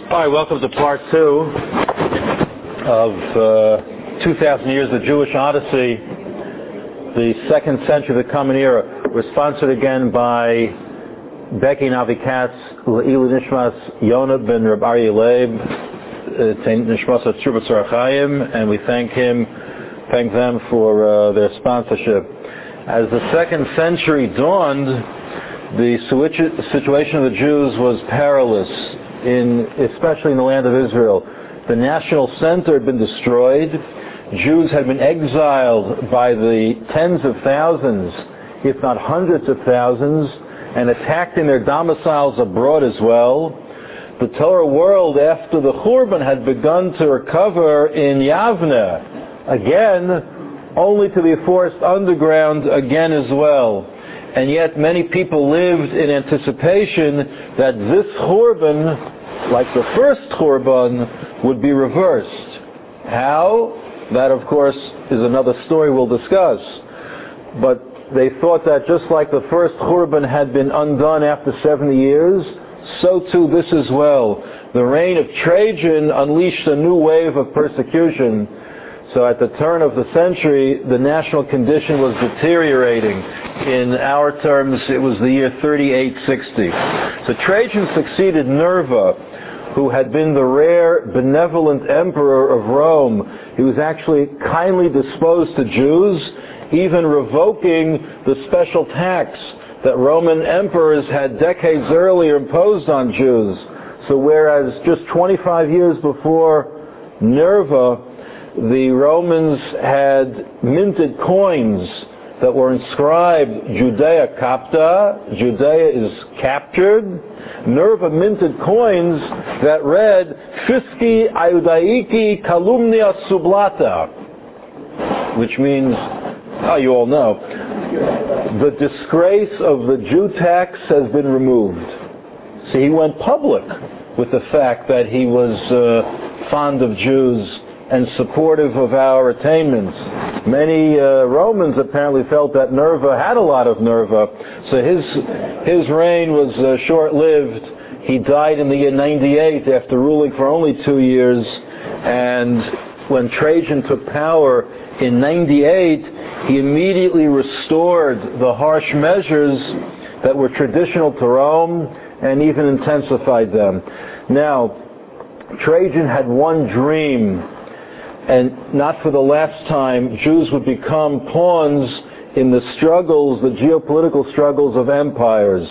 Hi, welcome to part 2 of 2,000 Years of Jewish Odyssey, the 2nd century of the Common Era. We're sponsored again by Becky Navi Katz, Le'ilu Nishmas Yonah ben Reb Aryeh Leib, Nishmas Tzurba Tzarachayim, and we thank them for their sponsorship. As the 2nd century dawned, the situation of the Jews was perilous, especially in the land of Israel. The national center had been destroyed. Jews had been exiled by the tens of thousands, if not hundreds of thousands, and attacked in their domiciles abroad as well. The Torah world, after the Churban, had begun to recover in Yavne, again, only to be forced underground again as well. And yet many people lived in anticipation that this Churban, like the first Churban, would be reversed. How? That, of course, is another story we'll discuss. But they thought that just like the first Churban had been undone after 70 years, so too this as well. The reign of Trajan unleashed a new wave of persecution. So at the turn of the century, the national condition was deteriorating. In our terms, it was the year 3860. So Trajan succeeded Nerva, who had been the rare, benevolent emperor of Rome. He was actually kindly disposed to Jews, even revoking the special tax that Roman emperors had decades earlier imposed on Jews. So whereas just 25 years before Nerva, the Romans had minted coins that were inscribed Judea Capta, Judea is captured. Nerva minted coins that read Fisci Iudaiki Calumnia Sublata, which means, you all know, the disgrace of the Jew tax has been removed. So he went public with the fact that he was fond of Jews and supportive of our attainments. Many Romans apparently felt that Nerva had a lot of Nerva, so his reign was short-lived. He died in the year 98 after ruling for only 2 years, and when Trajan took power in 98, he immediately restored the harsh measures that were traditional to Rome and even intensified them. Now, Trajan had one dream, and not for the last time, Jews would become pawns in the struggles, the geopolitical struggles of empires.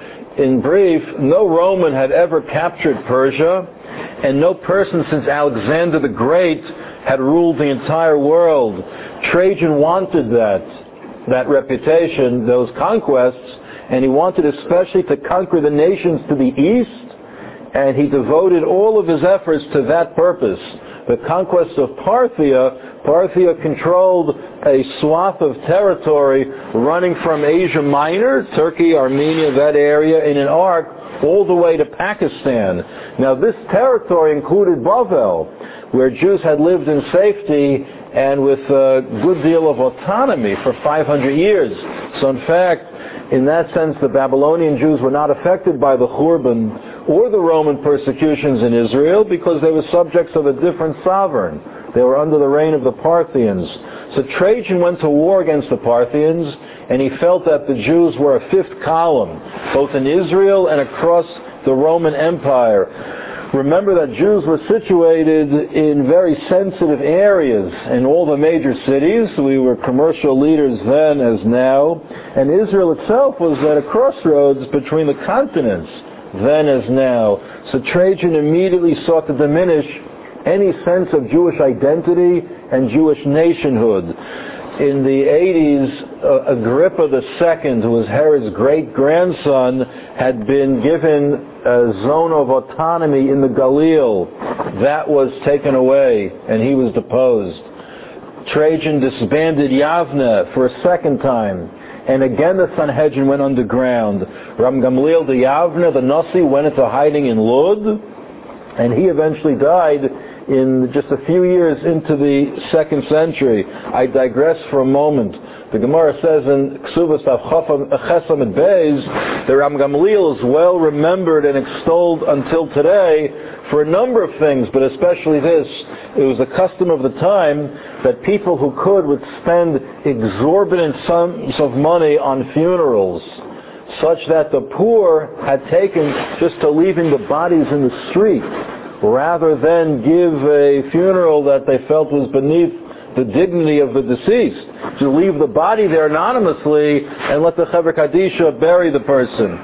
In brief, no Roman had ever captured Persia, and no person since Alexander the Great had ruled the entire world. Trajan wanted that reputation, those conquests, and he wanted especially to conquer the nations to the east, and he devoted all of his efforts to that purpose. The conquest of Parthia controlled a swath of territory running from Asia Minor, Turkey, Armenia, that area, in an arc all the way to Pakistan. Now this territory included Bavel, where Jews had lived in safety and with a good deal of autonomy for 500 years. So in fact, in that sense, the Babylonian Jews were not affected by the Churban or the Roman persecutions in Israel because they were subjects of a different sovereign. They were under the reign of the Parthians. So Trajan went to war against the Parthians, and he felt that the Jews were a fifth column, both in Israel and across the Roman Empire. Remember that Jews were situated in very sensitive areas in all the major cities. We were commercial leaders then as now, and Israel itself was at a crossroads between the continents then as now. So Trajan immediately sought to diminish any sense of Jewish identity and Jewish nationhood. In the 80s, Agrippa II, who was Herod's great-grandson, had been given a zone of autonomy in the Galil. That was taken away, and he was deposed. Trajan disbanded Yavne for a second time, and again the Sanhedrin went underground. Ram Gamliel de Yavne, the Nasi, went into hiding in Lud, and he eventually died in just a few years into the 2nd century. I digress for a moment. The Gemara says in Ksubas Chesam and Beis that Rabban Gamliel is well remembered and extolled until today for a number of things, but especially this. It was a custom of the time that people who could would spend exorbitant sums of money on funerals, such that the poor had taken just to leaving the bodies in the street, rather than give a funeral that they felt was beneath the dignity of the deceased, to leave the body there anonymously and let the Chevra Kadisha bury the person.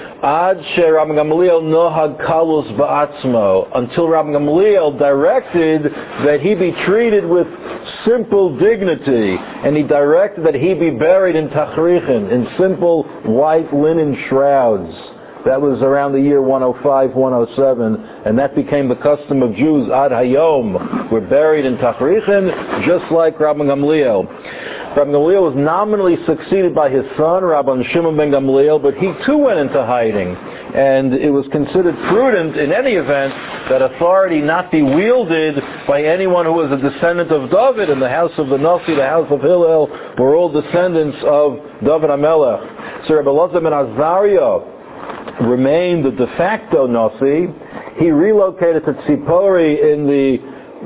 Ad she Rabban Gamliel nohag kalus ba'atzmo, until Rabban Gamliel directed that he be treated with simple dignity, and he directed that he be buried in tachrichin, in simple white linen shrouds. That was around the year 105, 107, and that became the custom of Jews ad hayom. We're buried in tachrichin, just like Rabban Gamliel. Rabban Gamliel was nominally succeeded by his son, Rabban Shimon ben Gamliel, but he too went into hiding. And it was considered prudent, in any event, that authority not be wielded by anyone who was a descendant of David. In the house of the Nasi, the house of Hillel, were all descendants of David HaMelech. So Rabbi Elazar ben Azariah remained the de facto Nasi. He relocated to Tzipori in the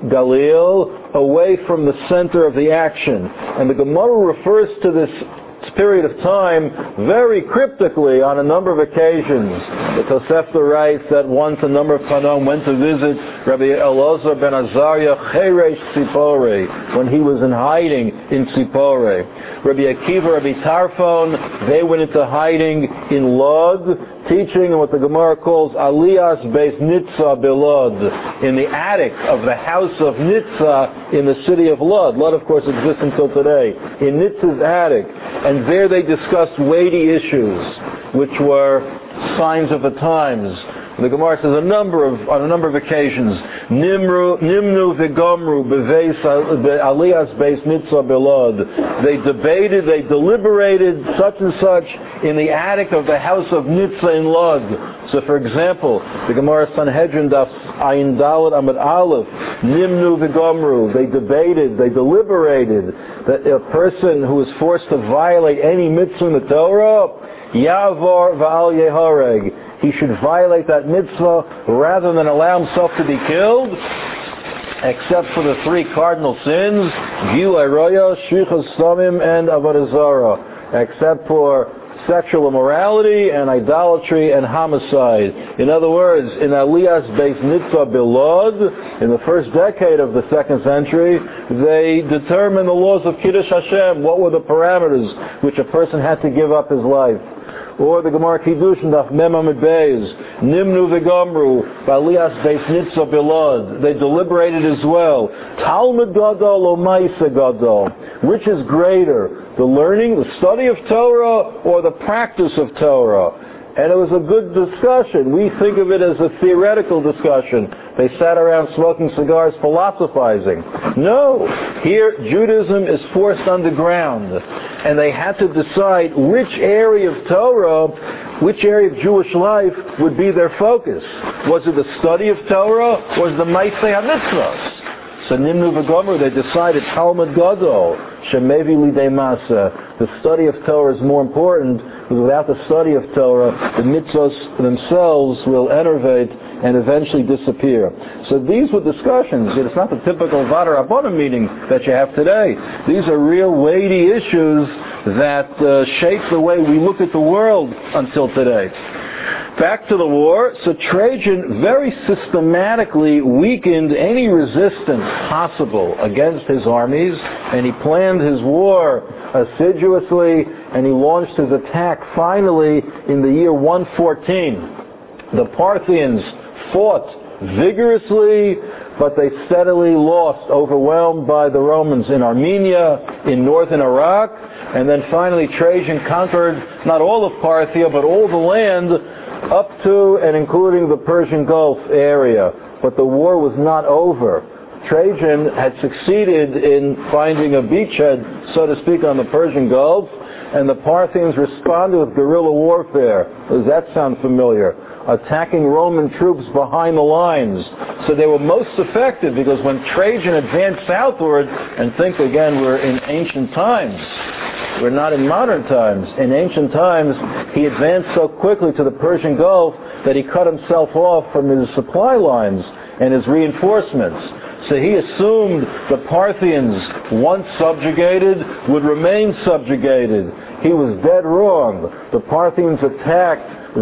Galil, away from the center of the action. And the Gemara refers to this period of time very cryptically on a number of occasions. The Tosefta writes that once a number of Panom went to visit Rabbi Elazar ben Azariah Cheresh Tzipori, when he was in hiding in Tzipori. Rabbi Akiva, Rabbi Tarfon, they went into hiding in Lod, teaching what the Gemara calls Aliyas Beis Nitzah Belod, in the attic of the house of Nitzah in the city of Lod. Lod, of course, exists until today. In Nitzah's attic. And there they discussed weighty issues, which were signs of the times. The Gemara says on a number of occasions, Nimnu v'gomru b'veis aliyas beis nitzah belod. They debated, they deliberated such and such in the attic of the house of Nitzah in Lod. So, for example, the Gemara Sanhedrin daf Ayin Dalet Amud Aleph, Nimnu v'gomru. They debated, they deliberated that a person who is forced to violate any mitzvah in the Torah, Yavor v'al yehareg, he should violate that mitzvah rather than allow himself to be killed, except for the three cardinal sins, Gil Aroya, Shvichas Samim, and Avodah Zarah, except for sexual immorality and idolatry and homicide. In other words, in Aliyas Beis Nitzah Belod, in the first decade of the 2nd century, they determined the laws of Kiddush Hashem. What were the parameters which a person had to give up his life? Or the Gemara Kiddushin Daf Mem Amud Beis, Nimnu v'gomru, B'aliyas Beis Nitzah Belod. They deliberated as well. Talmud Gadol or Ma'aseh Gadol. Which is greater, the learning, the study of Torah, or the practice of Torah? And it was a good discussion. We think of it as a theoretical discussion. They sat around smoking cigars, philosophizing. No, here Judaism is forced underground. And they had to decide which area of Torah, which area of Jewish life would be their focus. Was it the study of Torah, or was it the Ma'aseh HaMitzvos? So Nimnu v'gomru, they decided Talmud Gadol, Shemevi Lidei Masa. The study of Torah is more important, because without the study of Torah, the mitzvos themselves will enervate and eventually disappear. So these were discussions. It's not the typical Vada Rabbana meeting that you have today. These are real weighty issues that shape the way we look at the world until today. Back to the war. So Trajan very systematically weakened any resistance possible against his armies, and he planned his war assiduously, and he launched his attack finally in the year 114. The Parthians fought vigorously, but they steadily lost, overwhelmed by the Romans in Armenia, in northern Iraq, and then finally Trajan conquered not all of Parthia, but all the land up to and including the Persian Gulf area. But the war was not over. Trajan had succeeded in finding a beachhead, so to speak, on the Persian Gulf, and the Parthians responded with guerrilla warfare. Does that sound familiar? Attacking Roman troops behind the lines. So they were most effective, because when Trajan advanced southward, and think again, we're in ancient times, We're not in modern times. In ancient times, he advanced so quickly to the Persian Gulf that he cut himself off from his supply lines and his reinforcements. So he assumed the Parthians, once subjugated, would remain subjugated. He was dead wrong. The Parthians attacked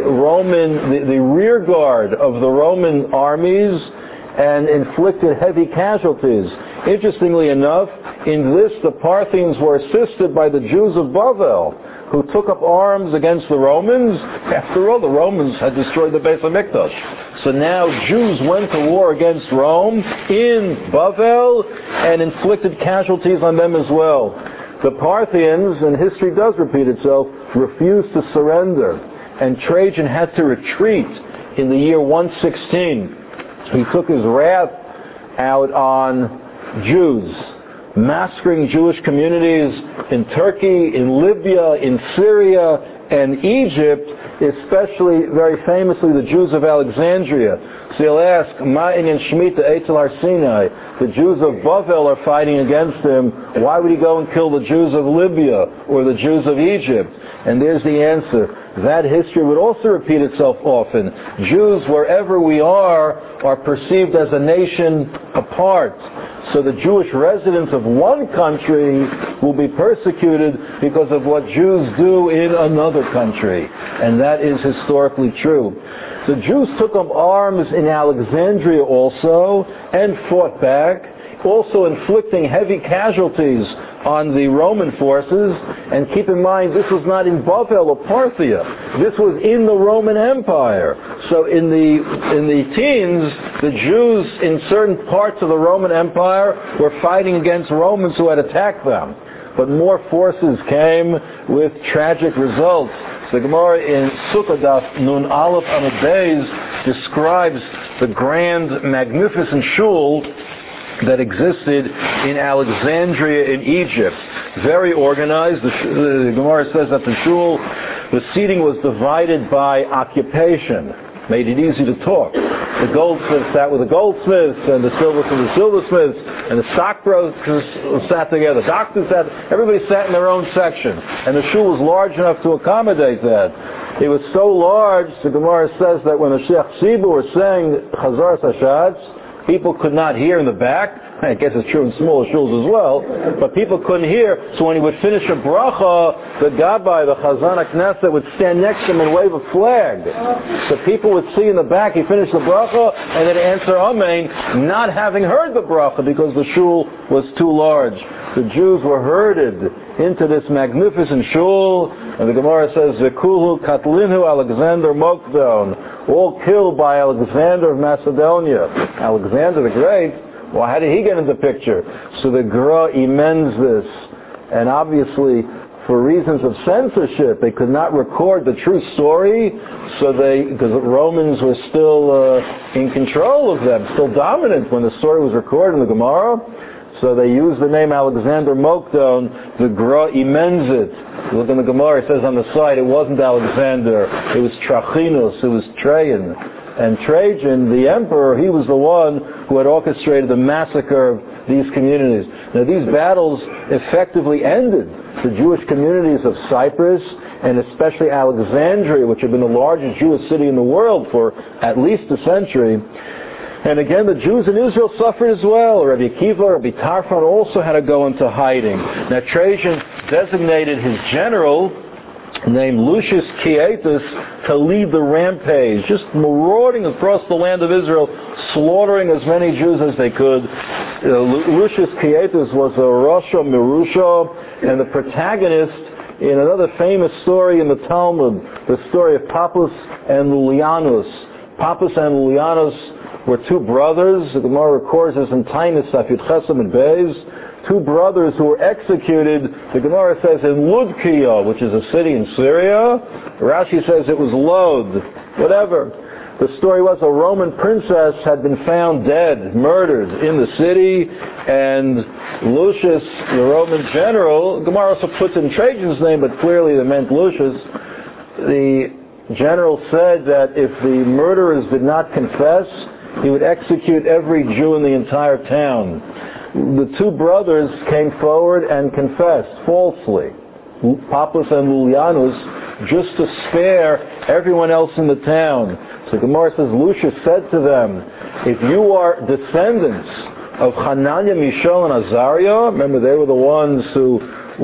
the rear guard of the Roman armies and inflicted heavy casualties. Interestingly enough, in this the Parthians were assisted by the Jews of Bavel, who took up arms against the Romans. After all, the Romans had destroyed the Beis HaMikdash. So now Jews went to war against Rome in Bavel and inflicted casualties on them as well. The Parthians, and history does repeat itself, refused to surrender, and Trajan had to retreat in the year 116. He took his wrath out on Jews, massacring Jewish communities in Turkey, in Libya, in Syria, and Egypt, especially, very famously, the Jews of Alexandria. So you'll ask, Ma'in and Shemitah Eitzel Har Sinai. The Jews of Bavel are fighting against him. Why would he go and kill the Jews of Libya or the Jews of Egypt? And there's the answer. That history would also repeat itself often. Jews, wherever we are perceived as a nation apart. So the Jewish residents of one country will be persecuted because of what Jews do in another country. And that is historically true. The Jews took up arms in Alexandria also and fought back, also inflicting heavy casualties on the Roman forces. And keep in mind, this was not in Bavel or Parthia. This was in the Roman Empire. So in the teens, the Jews in certain parts of the Roman Empire were fighting against Romans who had attacked them. But more forces came with tragic results. The Gemara in Sukkah Daf Nun Aleph Amud Beis describes the grand, magnificent shul that existed in Alexandria in Egypt. Very organized. The Gemara says that the shul, the seating was divided by occupation. Made it easy to talk. The goldsmiths sat with the goldsmiths, and the silversmiths with the silversmiths, and the stockbrokers sat together. Doctors sat. Everybody sat in their own section, and the shul was large enough to accommodate that. It was so large, the Gemara says that when the Sheikh Sibu was saying Chazar Sashatz, people could not hear in the back. I guess it's true in smaller shuls as well, but people couldn't hear, so when he would finish a bracha, the Gabbai, the Chazan HaKnesset, would stand next to him and wave a flag. So people would see in the back, he finished the bracha, and then answer Amen, not having heard the bracha because the shul was too large. The Jews were herded into this magnificent shul, and the Gemara says, Vekuhu Katlinhu Alexander Mokdon, all killed by Alexander of Macedonia. Alexander the Great. Well, how did he get into the picture? So the Gra amends this, and obviously, for reasons of censorship, they could not record the true story, because the Romans were still in control of them, still dominant when the story was recorded in the Gemara. So they used the name Alexander Mokdon. The Gra amends it. Look in the Gemara, it says on the side, it wasn't Alexander, it was Trachinus, it was Trajan. And Trajan, the emperor, he was the one who had orchestrated the massacre of these communities. Now these battles effectively ended the Jewish communities of Cyprus and especially Alexandria, which had been the largest Jewish city in the world for at least a century. And again, the Jews in Israel suffered as well. Rabbi Akiva, Rabbi Tarfon also had to go into hiding. Now Trajan designated his general, named Lucius Quietus, to lead the rampage, just marauding across the land of Israel, slaughtering as many Jews as they could. Lucius Quietus was a Rasha Mirusha, and the protagonist in another famous story in the Talmud, the story of Pappus and Lulianus. Pappus and Lulianus were two brothers. The Gemara records this in Tainus Safid Chesam and Beis. Two brothers who were executed, the Gemara says, in Ludkiya, which is a city in Syria. Rashi says it was Lod. Whatever. The story was a Roman princess had been found dead, murdered in the city, and Lucius, the Roman general, Gemara also puts in Trajan's name, but clearly they meant Lucius. The general said that if the murderers did not confess, he would execute every Jew in the entire town. The two brothers came forward and confessed falsely. Papas and Lulianus, just to spare everyone else in the town. So Gemara says, Lucius said to them, if you are descendants of Hananiah, Mishael, and Azariah, remember they were the ones who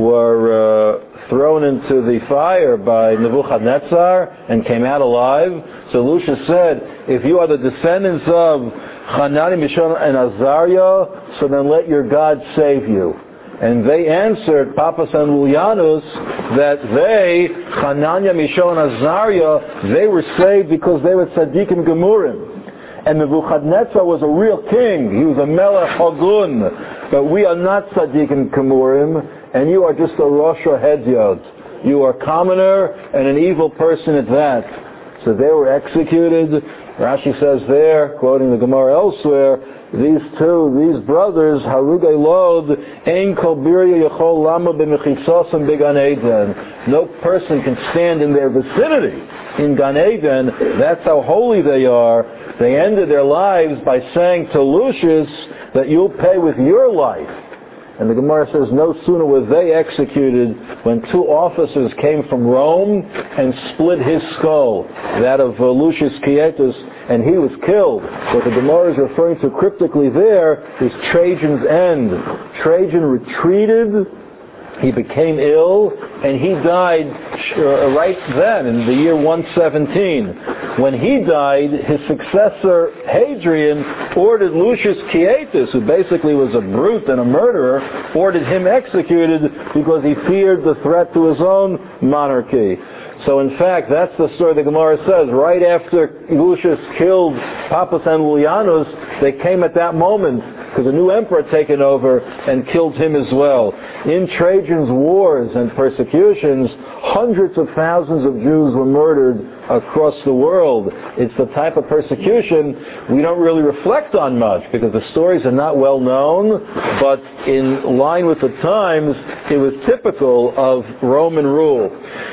were thrown into the fire by Nebuchadnezzar and came out alive. So Lucius said, if you are the descendants of Hananiah, Mishael, and Azariah, so then let your God save you. And they answered, Papas and Lulianus, that they, Hananiah, Mishael, and Azariah, they were saved because they were tzaddikim gemurim. And Nebuchadnezzar was a real king. He was a melech hagun. But we are not tzaddikim gemurim, and you are just a rosh hedyot. You are a commoner and an evil person at that. So they were executed. Rashi says there, quoting the Gemara elsewhere, these brothers, Harugay Lod, Ein Kol Birya Yachol Lama B'Mechisosam B'Gan Eden. No person can stand in their vicinity in Gan Eden. That's how holy they are. They ended their lives by saying to Lucius that you'll pay with your life. And the Gemara says no sooner were they executed when two officers came from Rome and split his skull, that of Lucius Quietus, and he was killed. What the Gemara is referring to cryptically there is Trajan's end. Trajan retreated, he became ill, and he died right then in the year 117. When he died, his successor Hadrian ordered Lucius Quietus, who basically was a brute and a murderer, ordered him executed because he feared the threat to his own monarchy. So in fact, that's the story the Gemara says. Right after Lucius killed Papas and Lulianus, they came at that moment because a new emperor had taken over and killed him as well. In Trajan's wars and persecutions, hundreds of thousands of Jews were murdered across the world. It's the type of persecution we don't really reflect on much because the stories are not well known, but in line with the times, it was typical of Roman rule.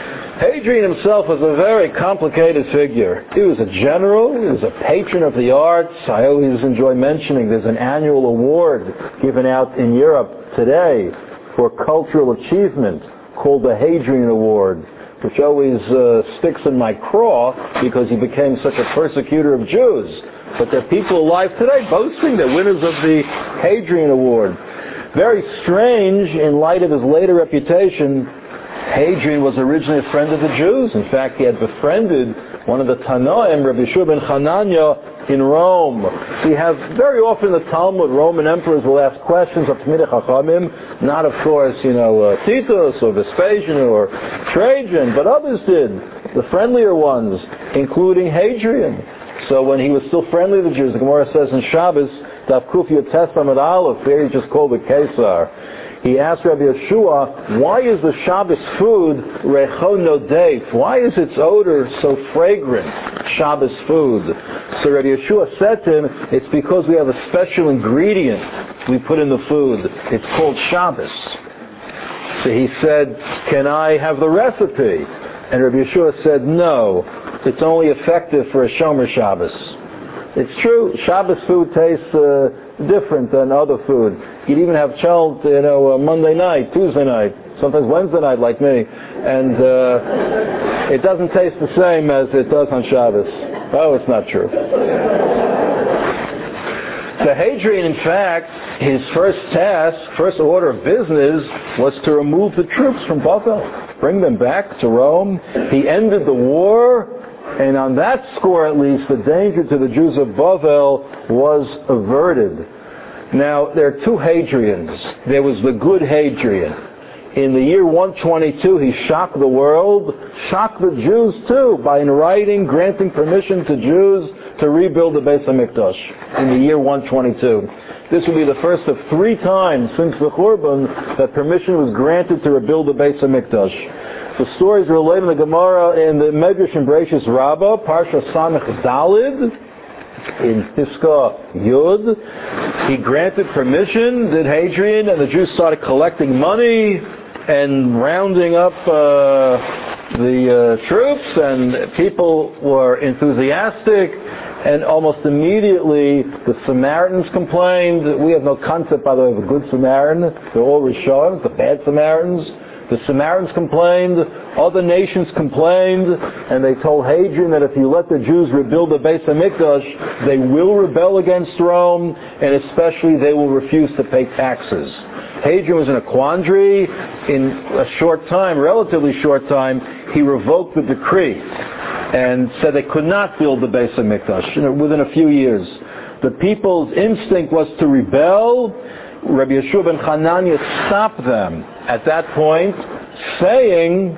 Hadrian himself was a very complicated figure. He was a general, he was a patron of the arts. I always enjoy mentioning there's an annual award given out in Europe today for cultural achievement called the Hadrian Award, which always sticks in my craw because he became such a persecutor of Jews. But there are people alive today boasting they're winners of the Hadrian Award. Very strange in light of his later reputation. Hadrian was originally a friend of the Jews. In fact, he had befriended one of the Tanoim, Rabbi Yeshua ben Hanania, in Rome. So you have very often in the Talmud, Roman emperors will ask questions of Talmidei Chachamim, not of course, Titus or Vespasian or Trajan, but others did, the friendlier ones, including Hadrian. So when he was still friendly to the Jews, the Gemara says in Shabbos, Daf Kuf Yotes Amud Aleph, there he just called the Kesar. He asked Rabbi Yeshua, why is the Shabbos food Recho Nodef? Why is its odor so fragrant, Shabbos food? So Rabbi Yeshua said to him, it's because we have a special ingredient we put in the food. It's called Shabbos. So he said, can I have the recipe? And Rabbi Yeshua said, no, it's only effective for a Shomer Shabbos. It's true, Shabbos food tastes different than other food. You'd even have chalt, Monday night, Tuesday night, sometimes Wednesday night like me, and it doesn't taste the same as it does on Shabbos. Oh, it's not true. So Hadrian, in fact, his first order of business was to remove the troops from Bavel, bring them back to Rome. He ended the war, and on that score at least, the danger to the Jews of Bavel was averted. Now, there are two Hadrians. There was the good Hadrian. In the year 122, he shocked the world, shocked the Jews too, by in writing granting permission to Jews to rebuild the Beis HaMikdash in the year 122. This will be the first of 3 times since the Churban that permission was granted to rebuild the Beis HaMikdash. The stories related in the Gemara in the Medrash and Bereshis Rabbah, Parsha Samech Dalid, in Piska Yud. He granted permission, did Hadrian, and the Jews started collecting money and rounding up the troops, and people were enthusiastic, and almost immediately the Samaritans complained. We have no concept, by the way, of a good Samaritan. They're all Rishonim, the bad Samaritans. The Samaritans complained, other nations complained, and they told Hadrian that if you let the Jews rebuild the Beis HaMikdash, they will rebel against Rome, and especially they will refuse to pay taxes. Hadrian was in a quandary. In a short time, relatively short time, he revoked the decree and said they could not build the Beis HaMikdash within a few years. The people's instinct was to rebel. Rabbi Yeshua ben Hanania stopped them at that point, saying,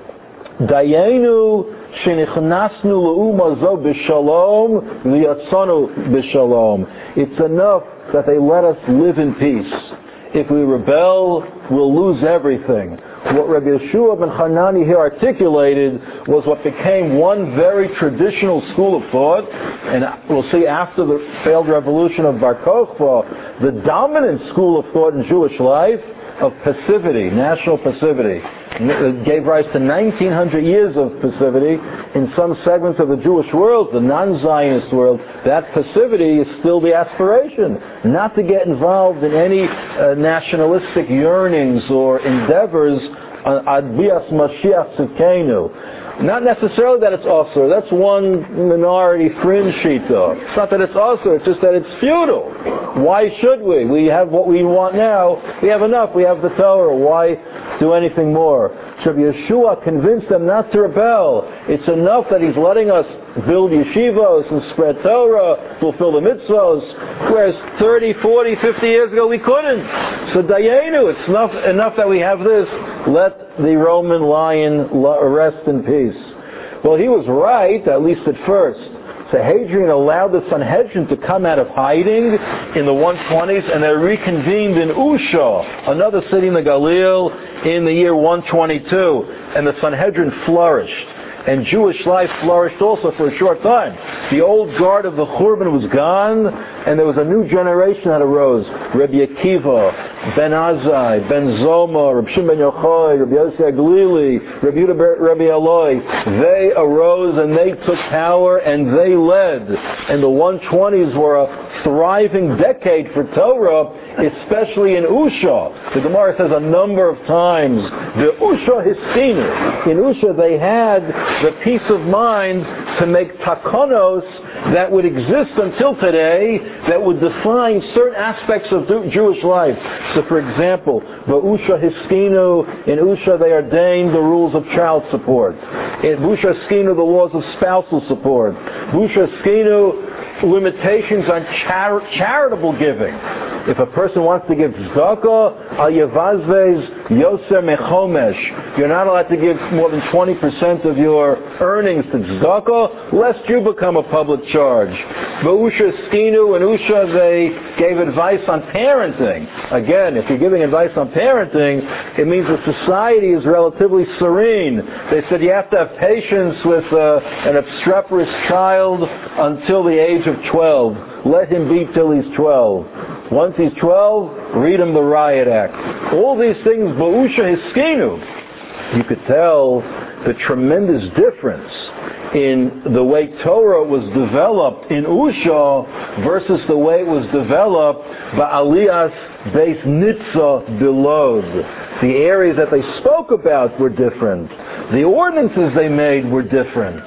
Dayenu shenichnasnu le'uma zo b'shalom v'yatzanu b'shalom. It's enough that they let us live in peace. If we rebel, we'll lose everything. What Rabbi Yeshua ben Hanani here articulated was what became one very traditional school of thought, and we'll see after the failed revolution of Bar Kokhba, the dominant school of thought in Jewish life of passivity, national passivity. It gave rise to 1900 years of passivity in some segments of the Jewish world, the non-Zionist world. That passivity is still the aspiration, not to get involved in any nationalistic yearnings or endeavors ad bias Mashiach Tzidkenu. Not necessarily that it's also. That's one minority fringe shita. It's not that it's also. It's just that it's futile. Why should we? We have what we want now. We have enough. We have the Torah. Why do anything more? Rabbi Yeshua convinced them not to rebel. It's enough that he's letting us build yeshivos and spread Torah, fulfill the mitzvos, whereas 30, 40, 50 years ago we couldn't. So dayenu, it's enough that we have this. Let the Roman lion rest in peace. Well, he was right, at least at first. So Hadrian allowed the Sanhedrin to come out of hiding in the 120s, and they reconvened in Usha, another city in the Galil, in the year 122, and the Sanhedrin flourished. And Jewish life flourished also for a short time. The old guard of the Churban was gone, and there was a new generation that arose. Rabbi Akiva, Ben Azai, Ben Zoma, Rabbi Shimon ben Yochai, Rabbi Yossi Aglili, Rabbi Yehuda Rabbi Eloi. They arose and they took power and they led. And the 120s were a thriving decade for Torah, especially in Usha. The Gemara says a number of times, the Usha Hiskinu. In Usha they had the peace of mind to make takonos that would exist until today, that would define certain aspects of Jewish life. So for example, Ba'usha Hiskinu, in Usha they ordained the rules of child support. In Ba'usha Hiskinu, the laws of spousal support. Ba'usha Hiskinu, limitations on charitable giving. If a person wants to give tzedakah, al yevazvez yoser mechomesh, you're not allowed to give more than 20% of your earnings to tzedakah, lest you become a public charge. Ba'usha skinu and Usha, they gave advice on parenting. Again, if you're giving advice on parenting, it means the society is relatively serene. They said you have to have patience with an obstreperous child until the age of 12. Let him be till he's 12. Once he's 12, read him the Riot Act. All these things, Ba'usha Hiskinu. You could tell the tremendous difference in the way Torah was developed in Usha versus the way it was developed by Aliyas Beis Nitzah Belod. The areas that they spoke about were different. The ordinances they made were different.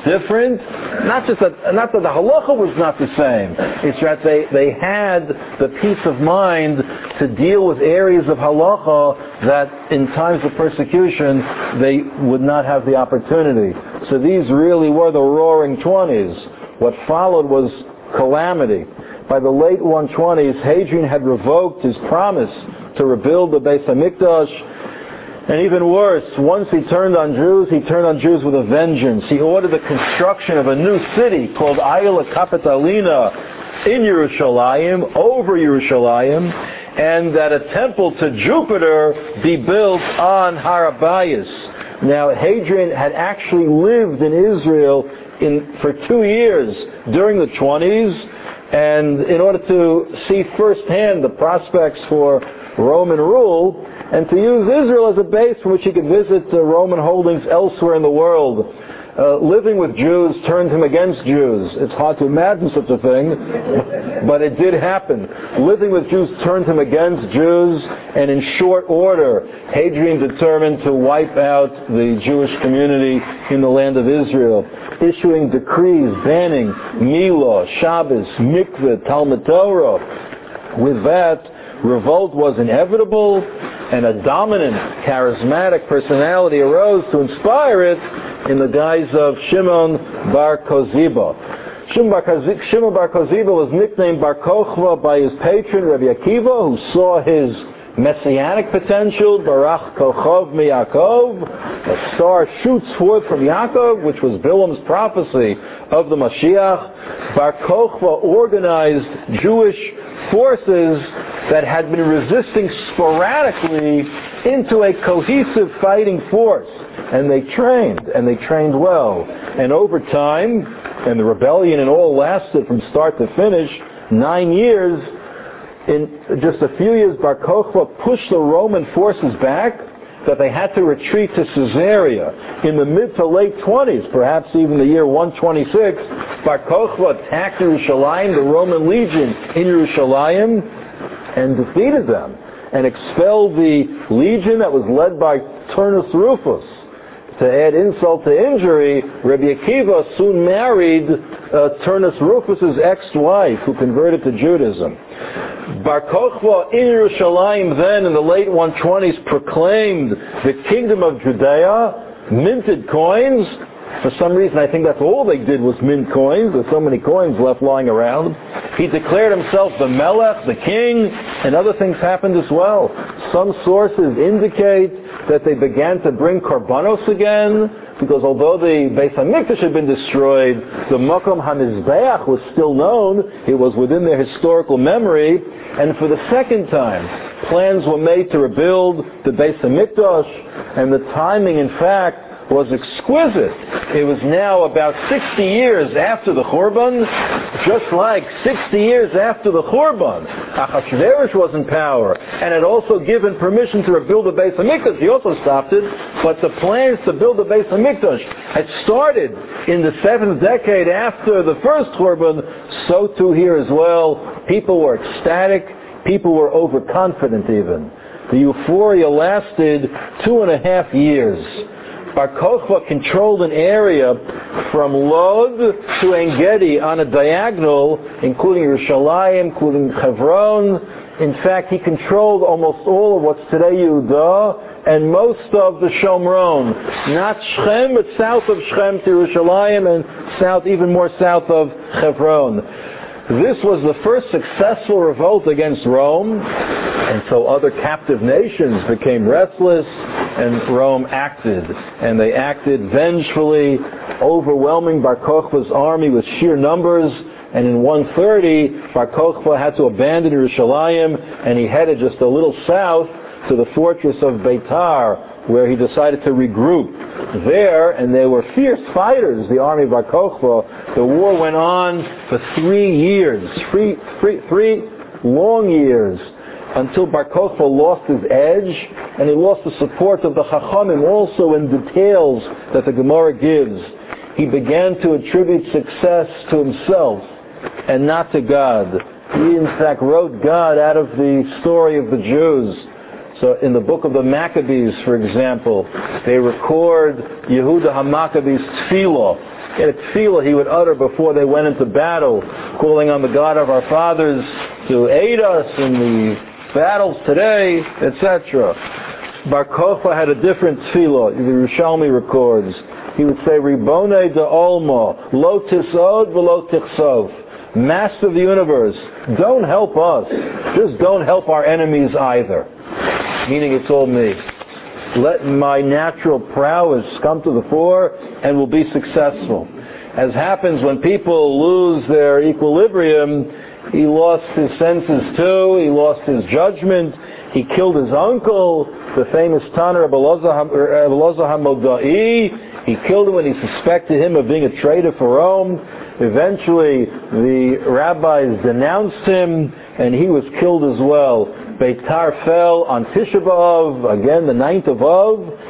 Not that the halacha was not the same. It's that they had the peace of mind to deal with areas of halacha that in times of persecution they would not have the opportunity. So these really were the roaring 20s. What followed was calamity. By the late 120s, Hadrian had revoked his promise to rebuild the Beis HaMikdash. And even worse, once he turned on Jews with a vengeance. He ordered the construction of a new city called Ayla Kapitalina in Yerushalayim, over Yerushalayim, and that a temple to Jupiter be built on Har HaBayis. Now, Hadrian had actually lived in Israel for 2 years during the 20s, and in order to see firsthand the prospects for Roman rule, and to use Israel as a base from which he could visit Roman holdings elsewhere in the world. living with Jews turned him against Jews. It's hard to imagine such a thing, but it did happen. Living with Jews turned him against Jews, and in short order, Hadrian determined to wipe out the Jewish community in the land of Israel, issuing decrees banning Milah, Shabbos, Mikveh, Talmud Torah. With that, revolt was inevitable, and a dominant, charismatic personality arose to inspire it in the guise of Shimon Bar Koziba. Shimon Bar Koziba was nicknamed Bar Kochva by his patron, Rabbi Akiva, who saw his messianic potential. Barach Kochov mi Yaakov, a star shoots forth from Yaakov, which was Bilam's prophecy of the Mashiach. Bar Kochva organized Jewish forces that had been resisting sporadically into a cohesive fighting force. And they trained well. And over time, and the rebellion in all lasted from start to finish, 9 years, in just a few years, Bar Kochva pushed the Roman forces back, that they had to retreat to Caesarea. In the mid to late 20s, perhaps even the year 126, Bar Kochva attacked Yerushalayim, the Roman legion in Yerushalayim, and defeated them, and expelled the legion that was led by Turnus Rufus. To add insult to injury, Rabbi Akiva soon married Turnus Rufus's ex-wife, who converted to Judaism. Bar Kochva in Yerushalayim then, in the late 120s, proclaimed the kingdom of Judea, minted coins. For some reason, I think that's all they did was mint coins. There's so many coins left lying around. He declared himself the Melech, the king, and other things happened as well. Some sources indicate that they began to bring korbanos again, because although the Beis HaMikdash had been destroyed, the Makom HaMizbeach was still known. It was within their historical memory. And for the second time, plans were made to rebuild the Beis HaMikdash, and the timing, in fact, was exquisite. It was now about 60 years after the Churban, just like 60 years after the Churban, Achashverosh was in power and had also given permission to rebuild the Beis HaMikdash. He also stopped it, but the plans to build the Beis HaMikdash had started in the 7th decade after the first Churban. So too here as well. People were ecstatic. People were overconfident even. The euphoria lasted 2.5 years. Bar Kochva controlled an area from Lod to En-Gedi on a diagonal, including Yerushalayim, including Hebron. In fact, he controlled almost all of what's today Yehudah and most of the Shomron. Not Shechem, but south of Shechem to Yerushalayim, and south, even more south of Hebron. This was the first successful revolt against Rome, and so other captive nations became restless, and Rome acted. And they acted vengefully, overwhelming Bar Kochva's army with sheer numbers, and in 130, Bar Kochva had to abandon Yerushalayim, and he headed just a little south to the fortress of Beitar, where he decided to regroup. There, and they were fierce fighters, the army of Bar Kochva. The war went on for 3 years, three long years, until Bar Kochva lost his edge, and he lost the support of the Chachamim also in details that the Gemara gives. He began to attribute success to himself and not to God. He in fact wrote God out of the story of the Jews. So in the book of the Maccabees, for example, they record Yehuda HaMaccabee's tefillah. He had a tefillah he would utter before they went into battle, calling on the God of our fathers to aid us in the battles today, etc. Bar Kochva had a different tefillah. The Yerushalmi records. He would say, Ribonei de'olma, lo tisod v'lo tichsov. Master of the universe, don't help us. Just don't help our enemies either. Meaning it's all me. Let my natural prowess come to the fore and we'll be successful. As happens when people lose their equilibrium, he lost his senses too, he lost his judgment, he killed his uncle, the famous Tanner Elazar HaModai. He killed him when he suspected him of being a traitor for Rome. Eventually, the rabbis denounced him, and he was killed as well. Beitar fell on Tisha B'Av, again the 9th of Av,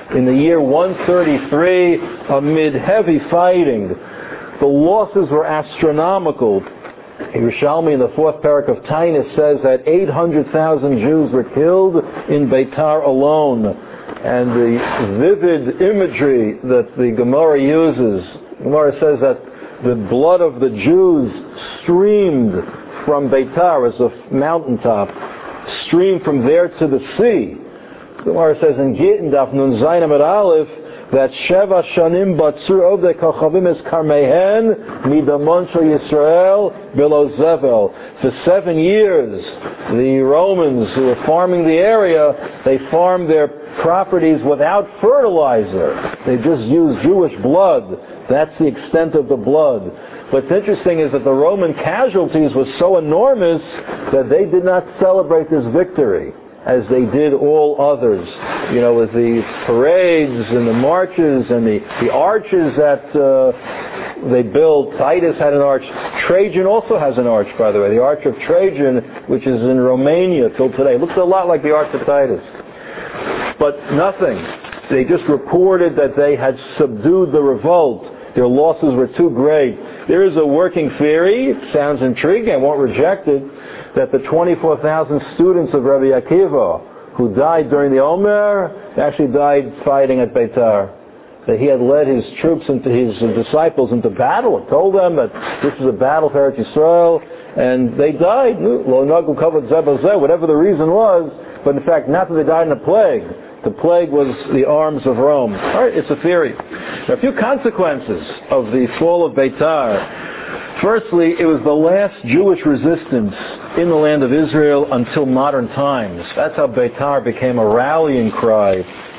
in the year 133 amid heavy fighting. The losses were astronomical. Yerushalmi in the fourth parak of Tainus says that 800,000 Jews were killed in Beitar alone. And the vivid imagery that the Gemara uses, Gemara says that the blood of the Jews streamed from Beitar as a mountaintop, streamed from there to the sea. The Gemara says in Gittin Daf Nun Zayin Amud Aleph that Sheva Shanim Batzur Ovdei Kochavim Es Karmehen Midamon Shel Yisrael Below Zevel. For 7 years, the Romans who were farming the area, they farmed their properties without fertilizer. They just used Jewish blood. That's the extent of the blood. What's interesting is that the Roman casualties were so enormous that they did not celebrate this victory as they did all others. You know, with the parades and the marches and the arches that they built. Titus had an arch. Trajan also has an arch, by the way. The Arch of Trajan, which is in Romania till today. It looks a lot like the Arch of Titus. But nothing. They just reported that they had subdued the revolt. Their losses were too great. There is a working theory, it sounds intriguing, I won't reject it, that the 24,000 students of Rabbi Akiva who died during the Omer actually died fighting at Beitar. That he had led his troops into his disciples into battle, and told them that this is a battle for Eretz Yisrael, and they died. Whatever the reason was, but in fact not that they died in a plague. The plague was the arms of Rome. All right, it's a theory. There are a few consequences of the fall of Beitar. Firstly, it was the last Jewish resistance in the land of Israel until modern times. That's how Beitar became a rallying cry.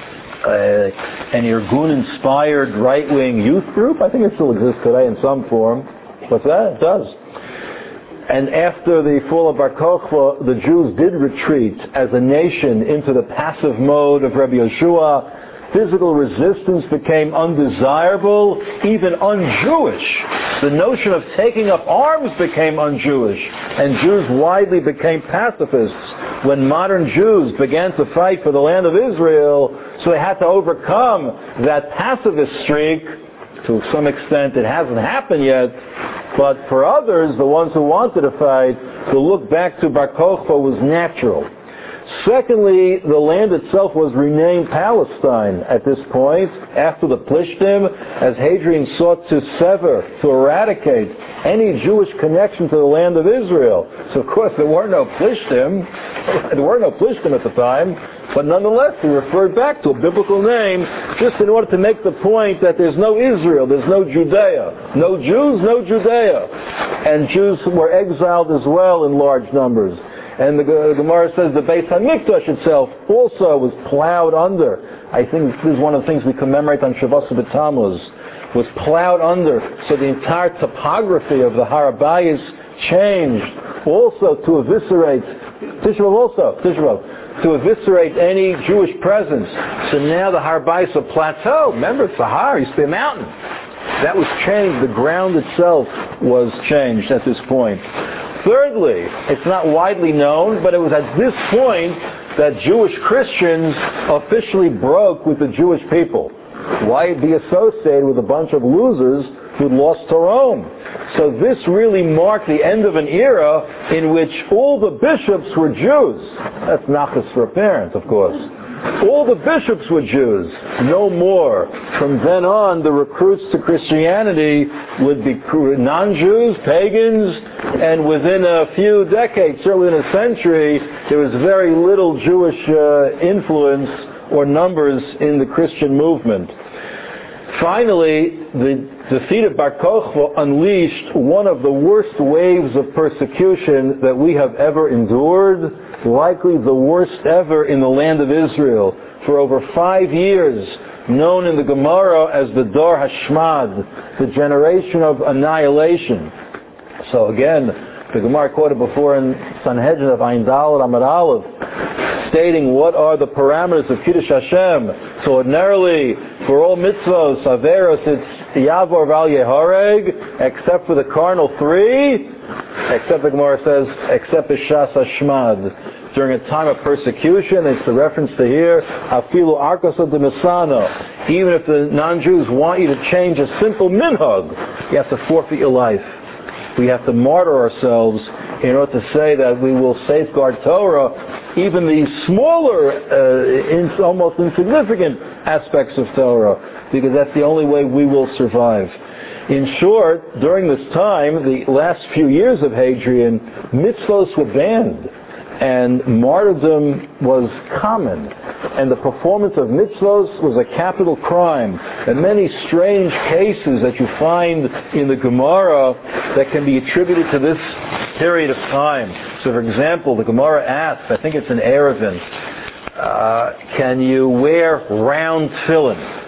An Irgun-inspired right-wing youth group. I think it still exists today in some form. What's that? It does. And after the fall of Bar Kokhba, the Jews did retreat as a nation into the passive mode of Rabbi Yeshua. Physical resistance became undesirable, even un-Jewish. The notion of taking up arms became un-Jewish, and Jews widely became pacifists. When modern Jews began to fight for the land of Israel, so they had to overcome that pacifist streak. To some extent, it hasn't happened yet. But for others, the ones who wanted to fight, to look back to Bar Kokhba was natural. Secondly, the land itself was renamed Palestine at this point, after the Plishtim, as Hadrian sought to sever, to eradicate any Jewish connection to the land of Israel. So of course there were no Plishtim. There were no Plishtim at the time. But nonetheless, he referred back to a biblical name just in order to make the point that there's no Israel, there's no Judea. No Jews, no Judea. And Jews were exiled as well in large numbers. And the Gemara says the Beis HaMikdash itself also was plowed under. I think this is one of the things we commemorate on Shavuos B'Tammuz. Was plowed under. So the entire topography of the Har HaBayis changed. Also to eviscerate, to eviscerate any Jewish presence. So now the Har HaBayis is a plateau. Remember, it's the Har, it used to be a mountain. That was changed. The ground itself was changed at this point. Thirdly, it's not widely known, but it was at this point that Jewish Christians officially broke with the Jewish people. Why be associated with a bunch of losers who'd lost to Rome? So this really marked the end of an era in which all the bishops were Jews. That's nachas for a parent, of course. All the bishops were Jews, no more. From then on, the recruits to Christianity would be non-Jews, pagans, and within a few decades, certainly in a century, there was very little Jewish influence or numbers in the Christian movement. Finally, the defeat of Bar Kokhba unleashed one of the worst waves of persecution that we have ever endured, likely the worst ever in the land of Israel. For over 5 years, known in the Gemara as the Dor Hashmad, the generation of annihilation. So again, the Gemara quoted before in Sanhedrin of Ayin Daled Amud Aleph, stating what are the parameters of Kiddush Hashem. So ordinarily, for all mitzvos, averos, it's Yavor Val Yehareg, except for the carnal 3, except the Gemara says, except B'Shas Hashmad. during a time of persecution. It's the reference to here, Afilu Arkos de Misano. Even if the non-Jews want you to change a simple minhag, you have to forfeit your life. We have to martyr ourselves in order to say that we will safeguard Torah, even the smaller, almost insignificant aspects of Torah, because that's the only way we will survive. In short, during this time, the last few years of Hadrian, mitzvos were banned, and martyrdom was common, and the performance of mitzvos was a capital crime. And many strange cases that you find in the Gemara that can be attributed to this period of time. So, for example, the Gemara asks, I think it's in Eruvin, can you wear round tefillin?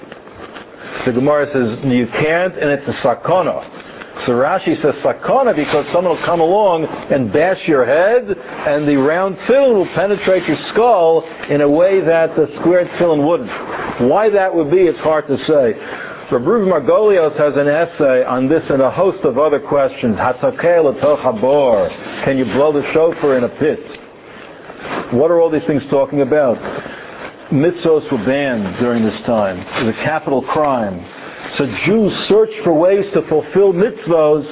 The Gemara says you can't, and it's a sakana. So Rashi says sakana because someone will come along and bash your head, and the round tefillin will penetrate your skull in a way that the square tefillin wouldn't. Why that would be, it's hard to say. Rabbi Reuven Margolios has an essay on this and a host of other questions. Hatakeh l'toch habor. Can you blow the shofar in a pit? What are all these things talking about? Mitzvos were banned during this time. It was a capital crime. So Jews searched for ways to fulfill mitzvos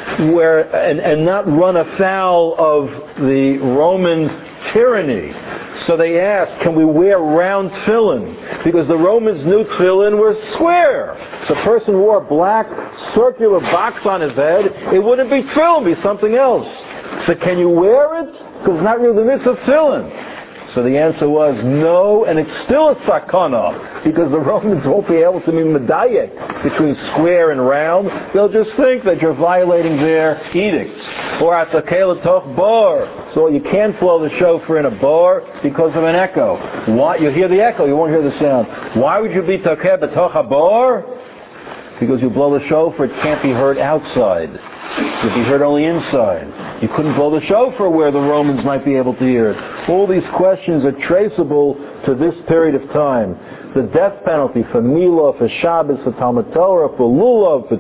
and not run afoul of the Roman tyranny. So they asked, can we wear round tefillin? Because the Romans knew tefillin were square. So a person wore a black circular box on his head, it wouldn't be tefillin, it would be something else. So can you wear it? Because it's not really the mitzvah of tefillin. So the answer was no, and it's still a sakana, because the Romans won't be able to be medayek between square and round. They'll just think that you're violating their edicts. Or atakeh l'toch bar. So you can't blow the shofar in a bar because of an echo. Why? You hear the echo, you won't hear the sound. Why would you be takeh b'toch bar? Because you blow the shofar, it can't be heard outside. It would be heard only inside. You couldn't blow the shofar where the Romans might be able to hear it. All these questions are traceable to this period of time. The death penalty for Milah, for Shabbos, for Talmud Torah, for Lulav, for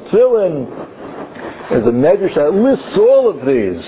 Tefillin. There's a medrash that lists all of these.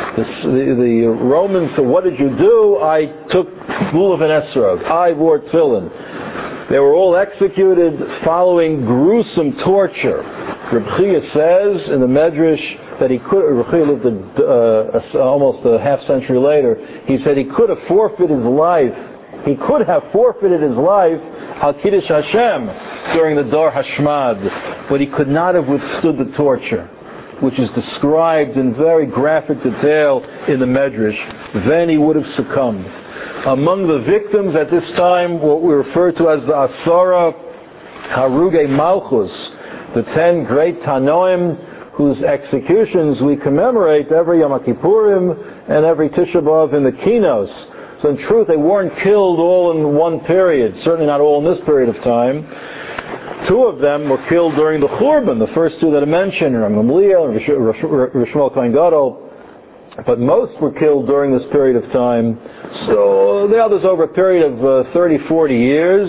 The Romans said, what did you do? I took Lulav and Esrog. I wore Tefillin. They were all executed following gruesome torture. Reb Chia says in the Medrash that he could, Reb Chia lived almost a half century later, he said he could have forfeited his life. He could have forfeited his life al Kiddush Hashem during the Dor Hashmad, but he could not have withstood the torture, which is described in very graphic detail in the Medrash. Then he would have succumbed. Among the victims at this time, what we refer to as the Asara Harugei Malchus, the 10 great Tanoim whose executions we commemorate every Yom Kippurim and every Tisha B'Av in the Kinos. So in truth, they weren't killed all in one period, certainly not all in this period of time. 2 of them were killed during the Churban, the first 2 that I mentioned, Ram Gamliel and Rishmuel Kohen Gadol. But most were killed during this period of time. So the others over a period of 30, 40 years.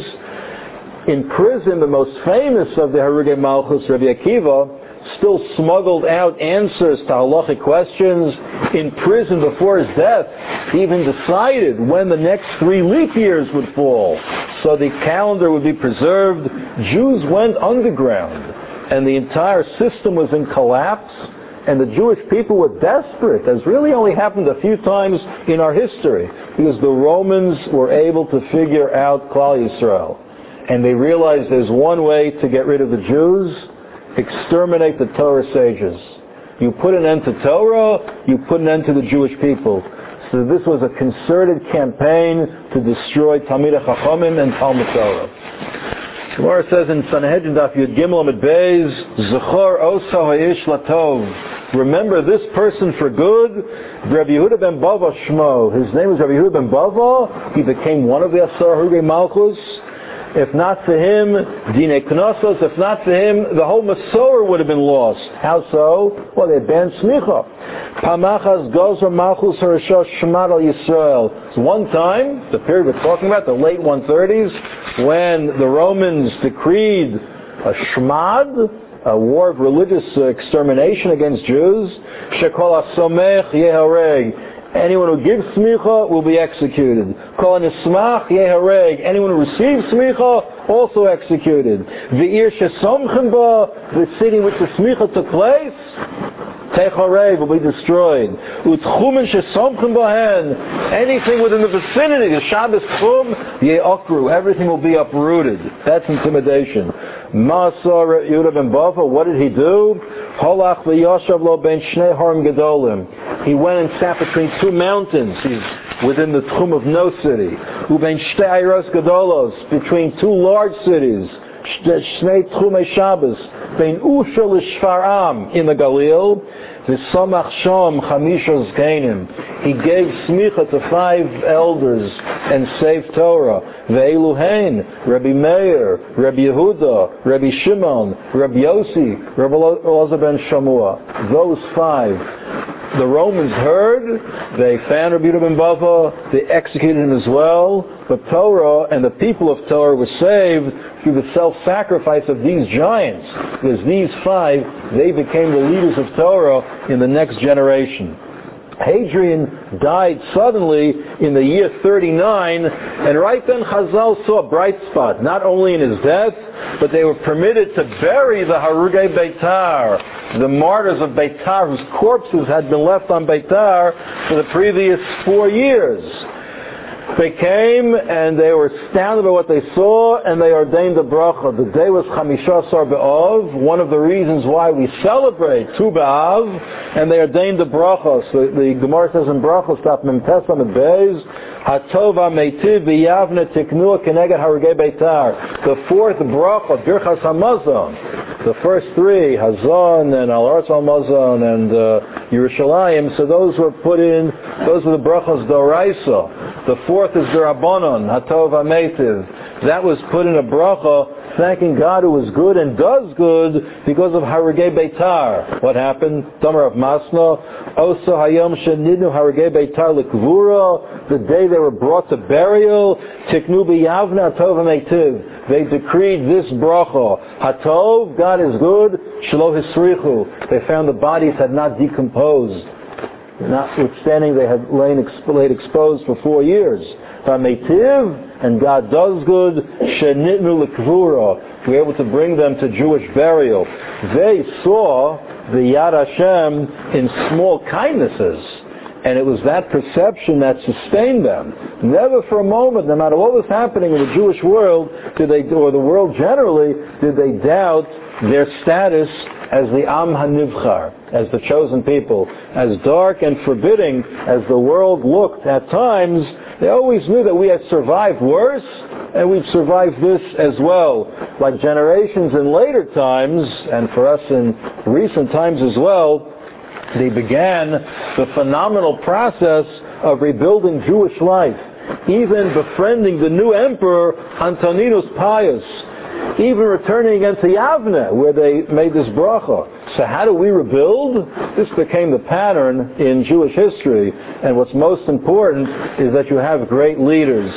In prison, the most famous of the Harugei Malchus, Rabbi Akiva, still smuggled out answers to halachic questions. In prison before his death, he even decided when the next 3 leap years would fall, so the calendar would be preserved. Jews went underground, and the entire system was in collapse, and the Jewish people were desperate, as really only happened a few times in our history, because the Romans were able to figure out Klal Yisrael. And they realized there's one way to get rid of the Jews: exterminate the Torah sages. You put an end to Torah, you put an end to the Jewish people. So this was a concerted campaign to destroy Talmidei Chachamim and Talmud Torah. Gemara says in Sanhedrin Daf Yud Gimel Amud Beis, Zechor oso ha'ish latov. Remember this person for good. Rabbi Yehuda ben Bava Shmo. His name was Rabbi Yehuda ben Bava. He became one of the Asar Harugei Malchus. If not for him, Dinei Knossos, if not for him, the whole Masorah would have been lost. How so? Well, they banned Smicha. Pamachas Gozer Malchus Harashah Shemad al Yisrael. So one time, the period we're talking about, the late 130s, when the Romans decreed a Shmad, a war of religious extermination against Jews, Shekol HaSomech Yehareg. Anyone who gives smicha will be executed. Kol nismach yehareg. Anyone who receives smicha also executed. V'ir shesomchem ba, the city in which the smicha took place, Techarev will be destroyed. Utchumen shesomchem bahen. Anything within the vicinity, the Shabbos Tchum, ye'okru. Everything will be uprooted. That's intimidation. Ma'asar Yehuda ben Bava, what did he do? Holach v'yoshav lo ben shnei harim gedolim. He went and sat between two mountains. He's within the Tchum of no city. Uben shtei ayros gedolos, between two large cities. Shnei Tchumei Shabbos, Ben Ushel Shfaram in the Galil, V'samach Sham Chamishos Gainim. He gave smicha to 5 elders and saved Torah. Ve'eluhein, Rabbi Meir, Rabbi Yehuda, Rabbi Shimon, Rabbi Yossi, Rabbi Elazar ben Shamua. Those 5. The Romans heard, they found Rabbi Yehuda ben Bava, they executed him as well, but Torah and the people of Torah were saved through the self-sacrifice of these giants, because these 5, they became the leaders of Torah in the next generation. Hadrian died suddenly in the year 39, and right then Chazal saw a bright spot, not only in his death, but they were permitted to bury the Harugei Beitar, the martyrs of Beitar, whose corpses had been left on Beitar for the previous 4 years. They came and they were astounded by what they saw, and they ordained a bracha. The day was Chamishasar B'Av, one of the reasons why we celebrate Tu B'Av, and they ordained the bracha. So the Gemara says in bracha, stop Memtes Amid Beis, Hatov HaMeitiv V'Yavne Tiknua Keneged Harugei Beitar. The 4th bracha, Birchas HaMazon. The first 3, Hazon and Al Arz HaMazon and Yerushalayim, so those were put in, those were the brachas Doraisa. The 4th is the Rabbanon, Hatov HaMeitiv. That was put in a bracha, thanking God who is good and does good because of Harugei Beitar. What happened? Tamar of Masna, Osa Hayom Shenidnu Harugei Beitar L'Kvura, the day they were brought to burial, Tiknu B'Yavna Hatov HaMeitiv. They decreed this bracha. Hatov, God is good, Shelo Hisrichu. They found the bodies had not decomposed. Notwithstanding they had laid exposed for 4 years. V'ameitiv, and God does good, shenitnu l'kvura, we were able to bring them to Jewish burial. They saw the Yad Hashem in small kindnesses, and it was that perception that sustained them. Never for a moment, no matter what was happening in the Jewish world, or the world generally, did they doubt their status as the Am HaNivchar, as the chosen people. As dark and forbidding as the world looked at times, they always knew that we had survived worse, and we'd survived this as well. Like generations in later times, and for us in recent times as well, they began the phenomenal process of rebuilding Jewish life, even befriending the new emperor, Antoninus Pius, even returning against Yavne, where they made this bracha. So how do we rebuild? This became the pattern in Jewish history. And what's most important is that you have great leaders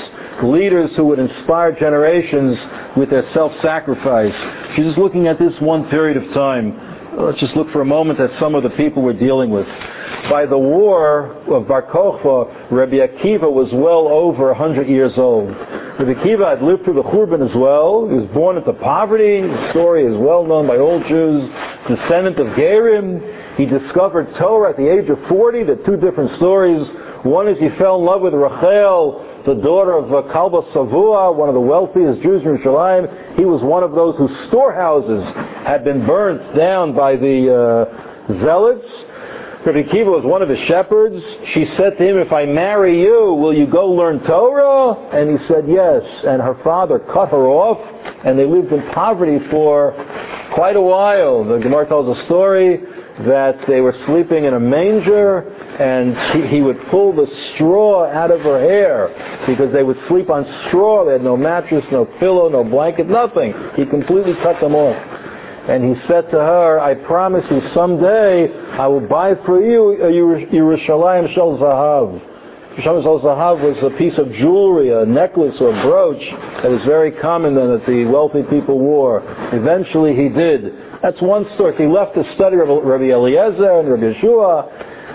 who would inspire generations with their self-sacrifice. If you're just looking at this one period of time, let's just look for a moment at some of the people we're dealing with. By the war of Bar Kokhba, Rabbi Akiva was well over 100 years old. Rabbi Akiva had lived through the Churban as well. He was born into poverty. The story is well known by all Jews. Descendant of Gerim. He discovered Torah at the age of 40. There are 2 different stories. One is he fell in love with Rachel, the daughter of Kalba Savua, one of the wealthiest Jews in Yerushalayim. He was one of those whose storehouses had been burnt down by the zealots. Rabbi Akiva was one of his shepherds. She said to him, if I marry you, will you go learn Torah? And he said yes. And her father cut her off, and they lived in poverty for quite a while. The Gemara tells a story that they were sleeping in a manger, and he would pull the straw out of her hair because they would sleep on straw. They had no mattress, no pillow, no blanket, nothing. He completely cut them off. And he said to her, I promise you someday I will buy for you a Yerushalayim Shel Zahav. Yerushalayim Shel Zahav was a piece of jewelry, a necklace or a brooch that was very common then that the wealthy people wore. Eventually he did. That's one story. He left to study Rabbi Eliezer and Rabbi Yeshua.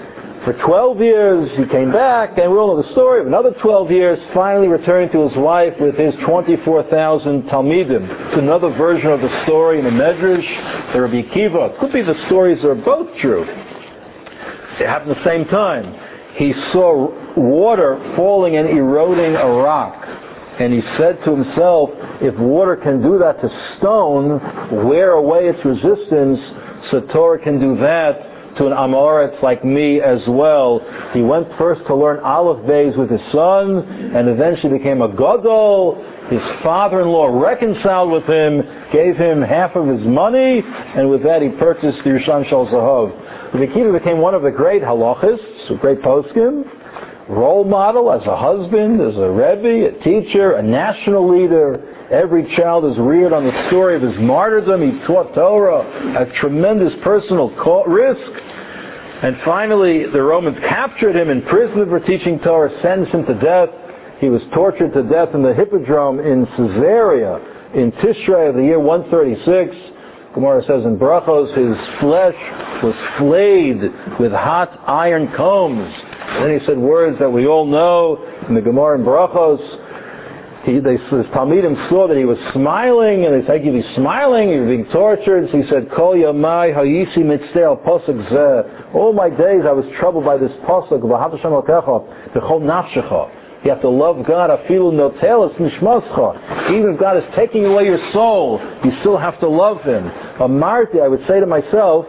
For 12 years, he came back, and we all know the story of another 12 years, finally returning to his wife with his 24,000 Talmidim. It's another version of the story in the Medrash, the Rabbi Akiva. It could be the stories are both true. It happened at the same time. He saw water falling and eroding a rock. And he said to himself, if water can do that to stone, wear away its resistance, so Torah can do that to an Amoritz like me as well. He went first to learn Aleph Beis with his son, and eventually became a Gadol. His father-in-law reconciled with him, gave him half of his money, and with that he purchased the Yerushalayim Shel Zahav. Rabbi Akiva became one of the great halachists, a great poskim, role model as a husband, as a rebbe, a teacher, a national leader. Every child is reared on the story of his martyrdom. He taught Torah at tremendous personal risk. And finally, the Romans captured him, imprisoned him for teaching Torah, sentenced him to death. He was tortured to death in the Hippodrome in Caesarea in Tishrei of the year 136. Gemara says in Brachos, his flesh was flayed with hot iron combs. And then he said words that we all know in the Gemara in Brachos. His Talmidim saw that he was smiling, and they said, "You'd be smiling, you're being tortured." So he said, "Kol yamai hayisi mitzveh al pasuk zeh." All my days I was troubled by this pasuk, v'ahavta Hashem Elokecha b'chol nafshecha. You have to love God, afilu notelas nishmascha. Even if God is taking away your soul, you still have to love Him. Amarti, I would say to myself,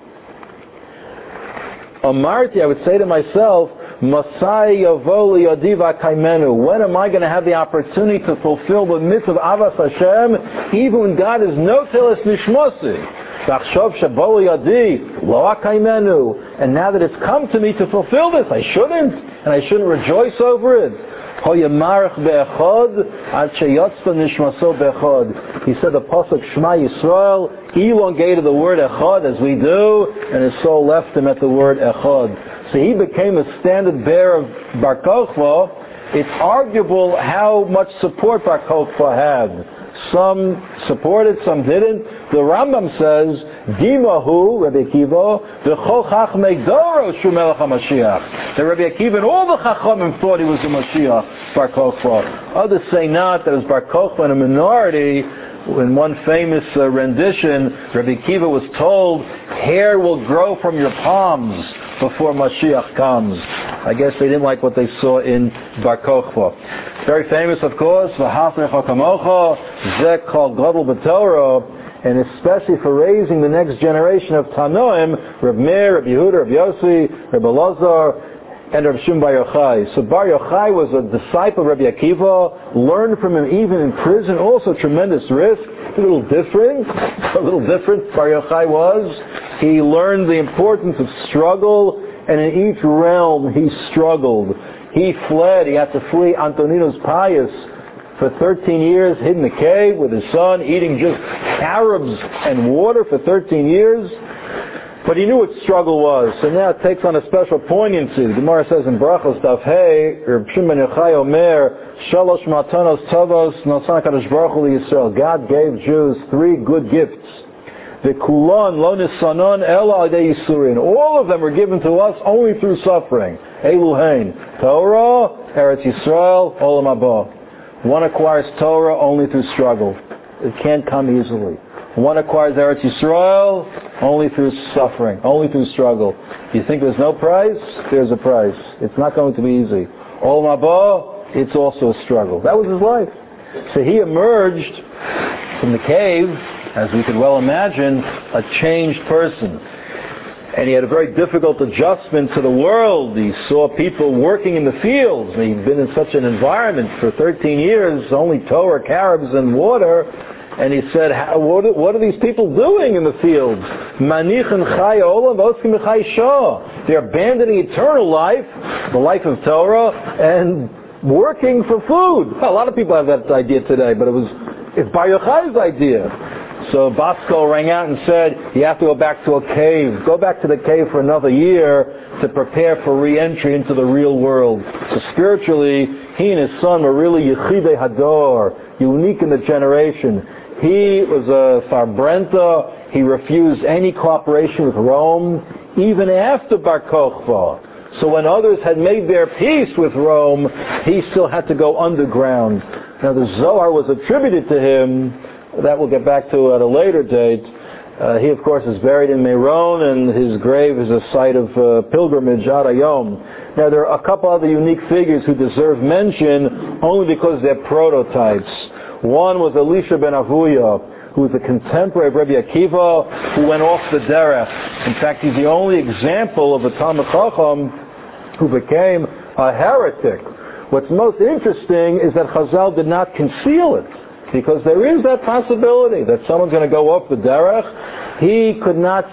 Masai Yavoli Yadiva Kaimenu. When am I going to have the opportunity to fulfill the mitzvah of Avas Hashem, even when God is no teles nishmosi? And now that it's come to me to fulfill this, I shouldn't, and I shouldn't rejoice over it. He said the pasuk Shema Yisrael elongated the word Echad as we do, and his soul left him at the word Echad. So he became a standard bearer of Bar Kokhba. It's arguable how much support Bar Kokhba had. Some supported, some didn't. The Rambam says, Dimahu, Rabbi Akiva, V'chol Chachmei Doro Shu Melech HaMashiach. That Rabbi Akiva and all the Chachamim thought he was the Mashiach, Bar Kokhba. Others say not, that it was Bar Kokhba in a minority. In one famous rendition, Rabbi Akiva was told, hair will grow from your palms before Mashiach comes. I guess they didn't like what they saw in Bar Kokhba. Very famous, of course, V'hafnecha kamocha, Zeh kol gadol b'Torah, and especially for raising the next generation of Tanoim, Reb Meir, Reb Yehuda, Reb Yossi, Reb Elazar, and Reb Shimon Bar Yochai. So Bar Yochai was a disciple of Rabbi Akiva, learned from him even in prison, also tremendous risk, a little different. Bar Yochai was. He learned the importance of struggle, and in each realm he struggled. He fled, he had to flee Antoninus Pius for 13 years, hid in a cave with his son, eating just carobs and water for 13 years. But he knew what struggle was, so now it takes on a special poignancy. The Gemara says in Brachos Daf Hey, Reb Shimon Yochai Omer, Shalosh Matanos Tovos Nosan HaKadosh Baruch Hu Yisrael. God gave Jews 3 good gifts. V'kulon lo nisanon ela adei yisurin. All of them were given to us only through suffering. Elu hein. Torah, Eretz Yisrael, Olam Haba. One acquires Torah only through struggle. It can't come easily. One acquires Eretz Yisrael only through suffering, only through struggle. You think there's no price? There's a price. It's not going to be easy. Olam Haba, it's also a struggle. That was his life. So he emerged from the cave, as we could well imagine, a changed person. And he had a very difficult adjustment to the world. He saw people working in the fields. He'd been in such an environment for 13 years, only Torah, carobs, and water. And he said, what are these people doing in the fields? They're abandoning eternal life, the life of Torah, and working for food. A lot of people have that idea today, but it's Bar Yochai's idea. So Basko rang out and said, you have to go back to a cave. Go back to the cave for another year to prepare for re-entry into the real world. So spiritually, he and his son were really Yechidei Hador, unique in the generation. He was a Farbrenta. He refused any cooperation with Rome, even after Bar Kokhba. So when others had made their peace with Rome, he still had to go underground. Now the Zohar was attributed to him, that we'll get back to at a later date. He of course is buried in Meron, and his grave is a site of pilgrimage, Ad Hayom. Now there are a couple other unique figures who deserve mention only because they're prototypes. One was Elisha ben Avuya, who was a contemporary of Rabbi Akiva, who went off the derech. In fact, he's the only example of a Talmid Chacham who became a heretic. What's most interesting is that Chazal did not conceal it, because there is that possibility that someone's going to go off the derech. He could not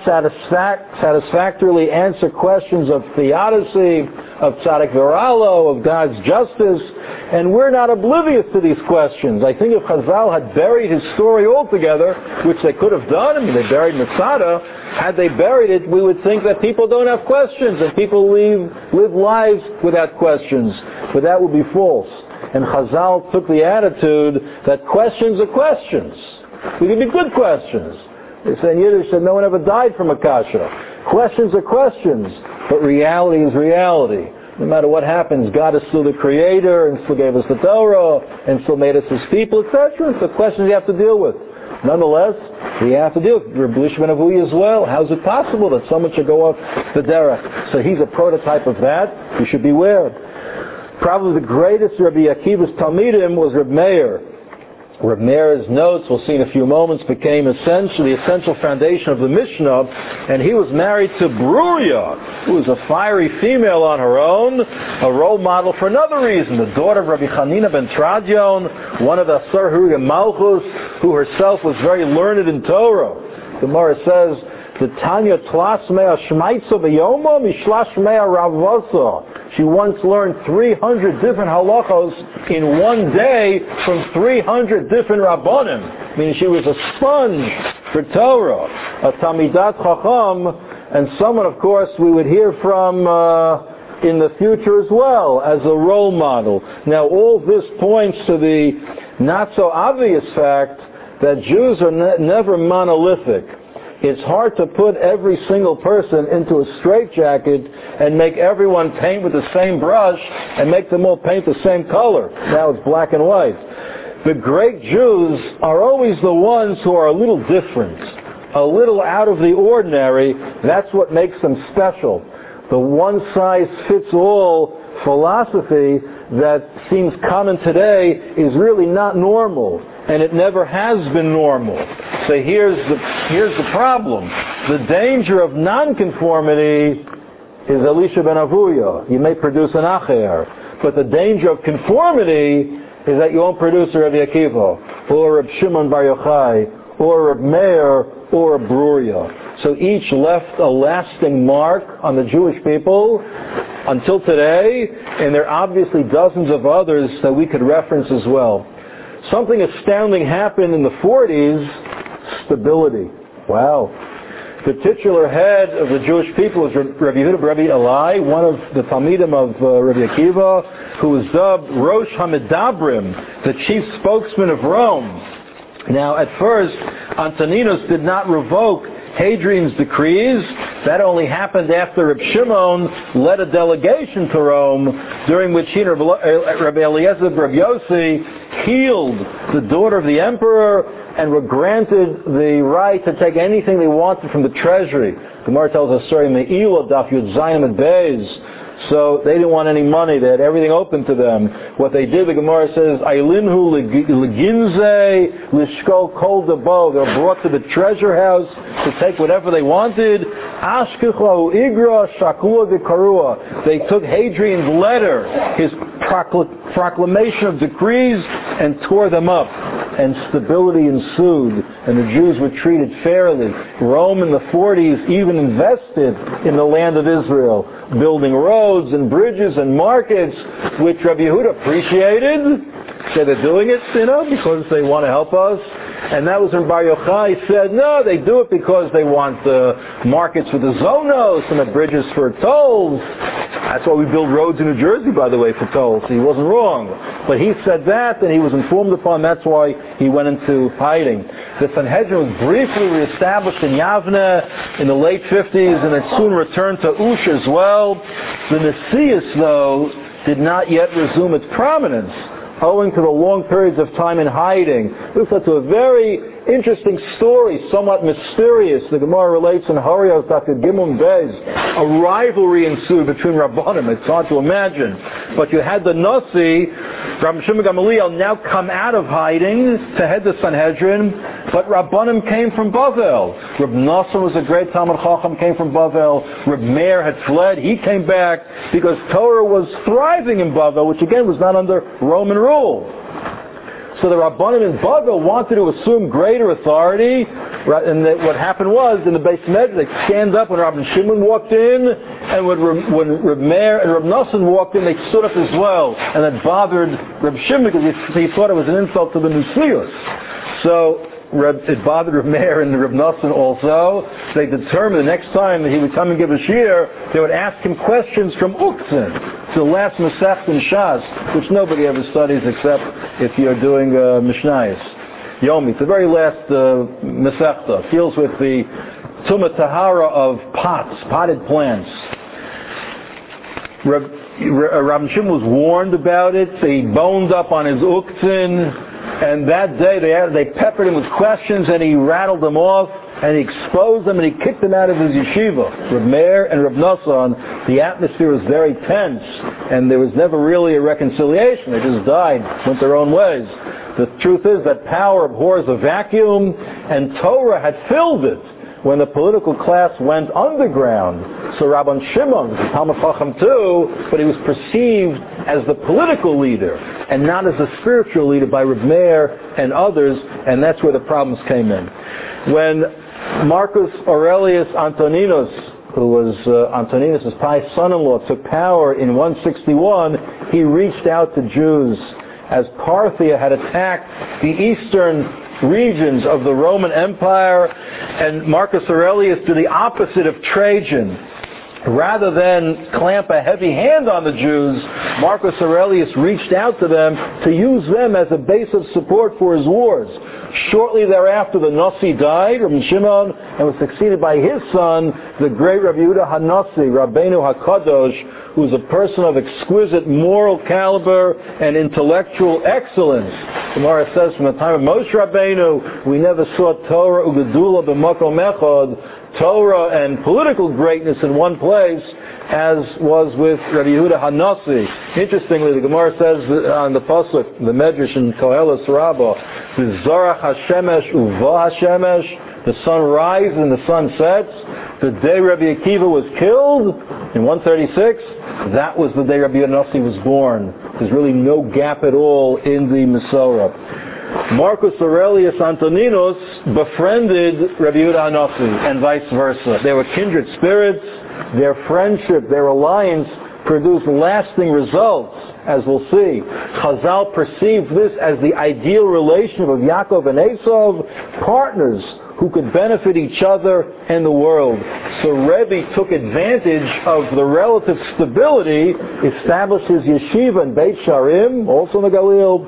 satisfactorily answer questions of theodicy, of tzaddik v'ralo, of God's justice, and we're not oblivious to these questions. I think if Chazal had buried his story altogether, which they could have done, I mean they buried Masada, had they buried it, we would think that people don't have questions, and people live lives without questions. But that would be false. And Chazal took the attitude that questions are questions. They can be good questions. They say in Yiddish that no one ever died from a kasha. Questions are questions, but reality is reality. No matter what happens, God is still the creator, and still gave us the Torah, and still made us his people, etc. It's the questions you have to deal with. Nonetheless, we have to deal with Rabbi Elisha ben Avuya as well. How is it possible that someone should go off the derech? So he's a prototype of that. You should beware. Probably the greatest Rabbi Akiva's Talmidim was Reb Meir. Reb Meir's notes, we'll see in a few moments, became the essential foundation of the Mishnah, and he was married to Bruria, who was a fiery female on her own, a role model for another reason, the daughter of Rabbi Chanina ben Tradion, one of the Asar Hurugei Malchus, who herself was very learned in Torah. The Gemara says, the Tanya Tlas Mea Shmaitza B'Yoma Mishlash Mea Ravasa. She once learned 300 different halachos in one day from 300 different rabbanim. Meaning she was a sponge for Torah, a Tamidat Chacham, and someone, of course, we would hear from in the future as well as a role model. Now, all this points to the not so obvious fact that Jews are never monolithic. It's hard to put every single person into a straitjacket and make everyone paint with the same brush and make them all paint the same color. Now it's black and white. The great Jews are always the ones who are a little different, a little out of the ordinary. That's what makes them special. The one-size-fits-all philosophy that seems common today is really not normal, and it never has been normal. So here's the problem. The danger of nonconformity is Elisha ben Avuya. You may produce an Acher, but the danger of conformity is that you won't produce a Rabbi Akiva, or a Shimon Bar Yochai, or a Meir, or a Bruria. So each left a lasting mark on the Jewish people until today, and there are obviously dozens of others that we could reference as well. Something astounding happened in the 40s, stability. Wow. The titular head of the Jewish people was Rabbi Yehuda Rabbi Elai, one of the Talmidim of Rabbi Akiva, who was dubbed Rosh HaMedabrim, the chief spokesman of Rome. Now, at first, Antoninus did not revoke Hadrian's decrees. That only happened after Reb Shimon led a delegation to Rome, during which he and Rabbi Eliezer Rabbi Yossi healed the daughter of the emperor and were granted the right to take anything they wanted from the treasury. Gemara tells us, Me'ilah Daf Yud Zayin and Beis. So they didn't want any money. They had everything open to them. What they did, the Gemara says, Ailinhu leginze lishkol kol debo. They were brought to the treasure house to take whatever they wanted. Ashkechu igra shakua v'karua. They took Hadrian's letter, his proclamation of decrees, and tore them up. And stability ensued, and the Jews were treated fairly. Rome in the 40s even invested in the land of Israel, building roads and bridges and markets, which Rabbi Yehuda appreciated. So they're doing it, because they want to help us. And that was when Bar Yochai said, no, they do it because they want the markets for the zonos and the bridges for tolls. That's why we build roads in New Jersey, by the way, for tolls. So he wasn't wrong. But he said that, and he was informed upon. That's why he went into hiding. The Sanhedrin was briefly reestablished in Yavne in the late 50s, and it soon returned to Ush as well. The Nesius, though, did not yet resume its prominence, owing to the long periods of time in hiding. This led to a very interesting story, somewhat mysterious. The Gemara relates in Harios Dr. Gimel Bez, a rivalry ensued between Rabbanim. It's hard to imagine. But you had the Nasi, Rabbi Shimon Gamaliel, now come out of hiding to head the Sanhedrin, but Rabbanim came from Bavel. Reb Nosson was a great Talmud Chacham, came from Bavel. Reb Meir had fled. He came back because Torah was thriving in Bavel, which again was not under Roman rule. So the Rabbanim in Bavel wanted to assume greater authority, and what happened was, in the Beis Medrash, they stand up when Rabbi Shimon walked in, and when Reb Meir and Reb Nosson walked in, they stood up as well, and that bothered Reb Shimon because he thought it was an insult to the Nesius. So it bothered Reb Meir and Reb Nosson also. They determined the next time that he would come and give a shiur, they would ask him questions from Uktzin. It's the last Masech in Shas, which nobody ever studies except if you're doing Mishnayos. Yomi, it's the very last Masechta. It deals with the Tumah Tahara of potted plants. Rabbi Shimon was warned about it. He boned up on his Uktzin, and that day they peppered him with questions, and he rattled them off, and he exposed them, and he kicked them out of his yeshiva. Reb Meir and Reb Nosson, the atmosphere was very tense, and there was never really a reconciliation. They just died, went their own ways. The truth is that power abhors a vacuum, and Torah had filled it when the political class went underground. So Rabban Shimon was a Talmud Chacham too, but he was perceived as the political leader and not as a spiritual leader by Reb Meir and others, and that's where the problems came in. When Marcus Aurelius Antoninus, who was Antoninus' pious son-in-law, took power in 161, he reached out to Jews as Parthia had attacked the eastern regions of the Roman Empire, and Marcus Aurelius did the opposite of Trajan. Rather than clamp a heavy hand on the Jews, Marcus Aurelius reached out to them to use them as a base of support for his wars. Shortly thereafter, the Nasi died, Rabbi Shimon, and was succeeded by his son, the great Rabbi Yehuda HaNasi, Rabbeinu HaKadosh, who was a person of exquisite moral caliber and intellectual excellence. The Gemara says, from the time of Moshe Rabbeinu, we never saw Torah u'gedula b'makom echad, Torah and political greatness in one place, as was with Rabbi Yehuda HaNasi. Interestingly, the Gemara says on the pasuk, the Medrash in Koheles Rabbah, V'zorach HaShemesh uva HaShemesh, the sun rises and the sun sets. The day Rabbi Akiva was killed in 136, that was the day Rabbi Yehuda HaNasi was born. There's really no gap at all in the Masorah. Marcus Aurelius Antoninus befriended Rabbi Yehuda HaNasi and vice versa. They were kindred spirits. Their friendship, their alliance produced lasting results, as we'll see. Chazal perceived this as the ideal relationship of Yaakov and Esav, partners who could benefit each other and the world. So Rebbe took advantage of the relative stability, established his yeshiva in Beit Sharim, also in the Galil.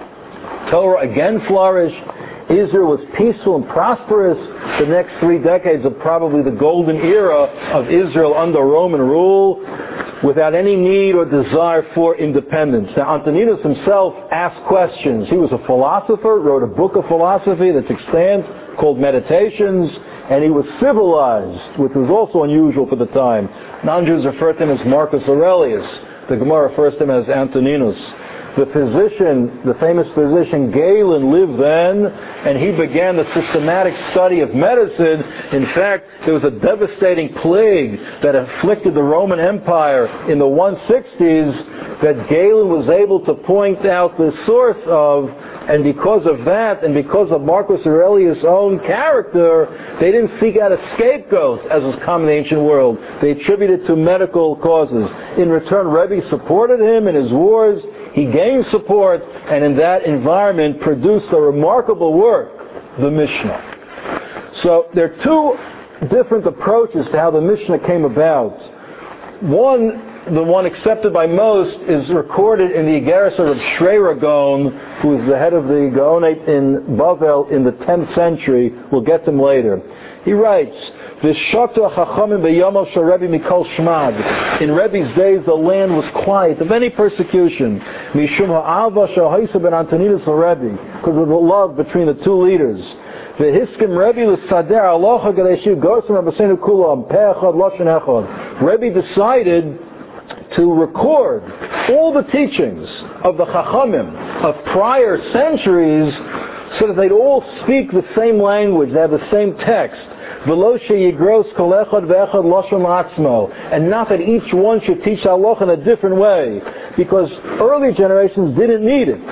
Torah again flourished. Israel was peaceful and prosperous. The next 3 decades of probably the golden era of Israel under Roman rule, without any need or desire for independence. Now, Antoninus himself asked questions. He was a philosopher, wrote a book of philosophy that's extant called Meditations, and he was civilized, which was also unusual for the time. Non-Jews refer to him as Marcus Aurelius. The Gemara refers to him as Antoninus. The physician, the famous physician Galen, lived then, and he began the systematic study of medicine. In fact, there was a devastating plague that afflicted the Roman Empire in the 160s that Galen was able to point out the source of, and because of that, and because of Marcus Aurelius' own character, they didn't seek out a scapegoat, as was common in the ancient world. They attributed to medical causes. In return, Rebbe supported him in his wars. He gained support, and in that environment produced a remarkable work, the Mishnah. So there are 2 different approaches to how the Mishnah came about. One the one accepted by most, is recorded in the Igeres of Shreira Gaon, who is the head of the Gaonate in Bavel in the 10th century. We'll get them later. He writes, V'shoktu hachachamim b'yomav shel Rebbe mikol shmag. In Rebbe's days, the land was quiet of any persecution. Mishum ha'ava shel Haisa ben Antoninus Rebbe, because of the love between the two leaders. V'hiskim Rebbe l'sader aloha gadeshiv gosem rabbeinu kulam pe'echad lashon echad. Rebbe decided to record all the teachings of the Chachamim of prior centuries so that they'd all speak the same language, they have the same text. And not that each one should teach halacha in a different way, because early generations didn't need it.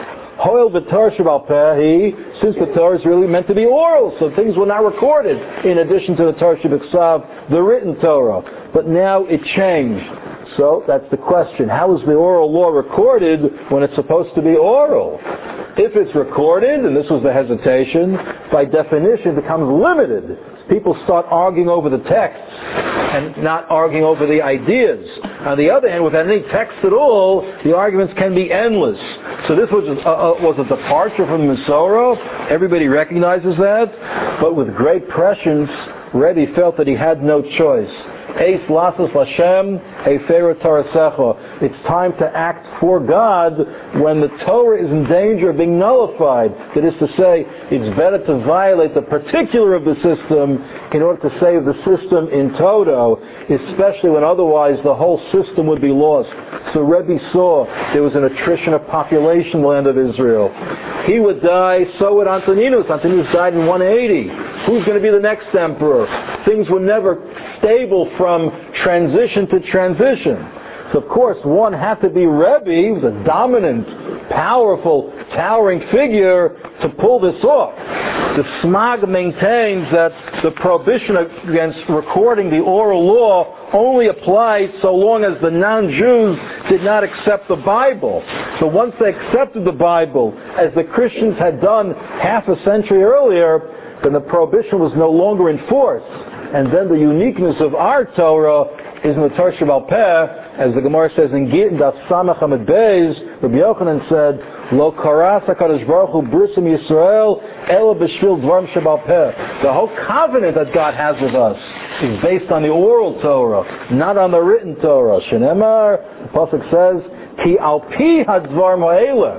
Since the Torah is really meant to be oral, so things were not recorded in addition to the Torah Shebiksav, the written Torah. But now it changed. So that's the question. How is the oral law recorded when it's supposed to be oral? If it's recorded, and this was the hesitation, by definition it becomes limited. People start arguing over the texts and not arguing over the ideas. On the other hand, without any text at all, the arguments can be endless. So this was a departure from Masorah. Everybody recognizes that. But with great prescience, Rebbe felt that he had no choice. Eis lasas Lashem, Hefero Torasecha. It's time to act for God when the Torah is in danger of being nullified. That is to say, it's better to violate the particular of the system in order to save the system in toto, especially when otherwise the whole system would be lost. So Rebbe saw there was an attrition of population in the land of Israel. He would die, so would Antoninus. Antoninus died in 180. Who's going to be the next emperor? Things were never stable from transition to transition. So of course one had to be Rebbe, he was a dominant, powerful, towering figure to pull this off. The Smag maintains that the prohibition against recording the oral law only applied so long as the non-Jews did not accept the Bible. So once they accepted the Bible, as the Christians had done half a century earlier, then the prohibition was no longer in force. And then the uniqueness of our Torah is in the Torah Shebal Peh, as the Gemara says in Gittin, Daf Samach Amud Beis, Rabbi Yochanan said, Lo karas HaKadosh Baruch Hu brisim Yisrael, ela b'shvil dvarim Shebal Peh. The whole covenant that God has with us is based on the oral Torah, not on the written Torah. Shenemar, the Pasuk says, Ki al pi hadvarim ha'ela.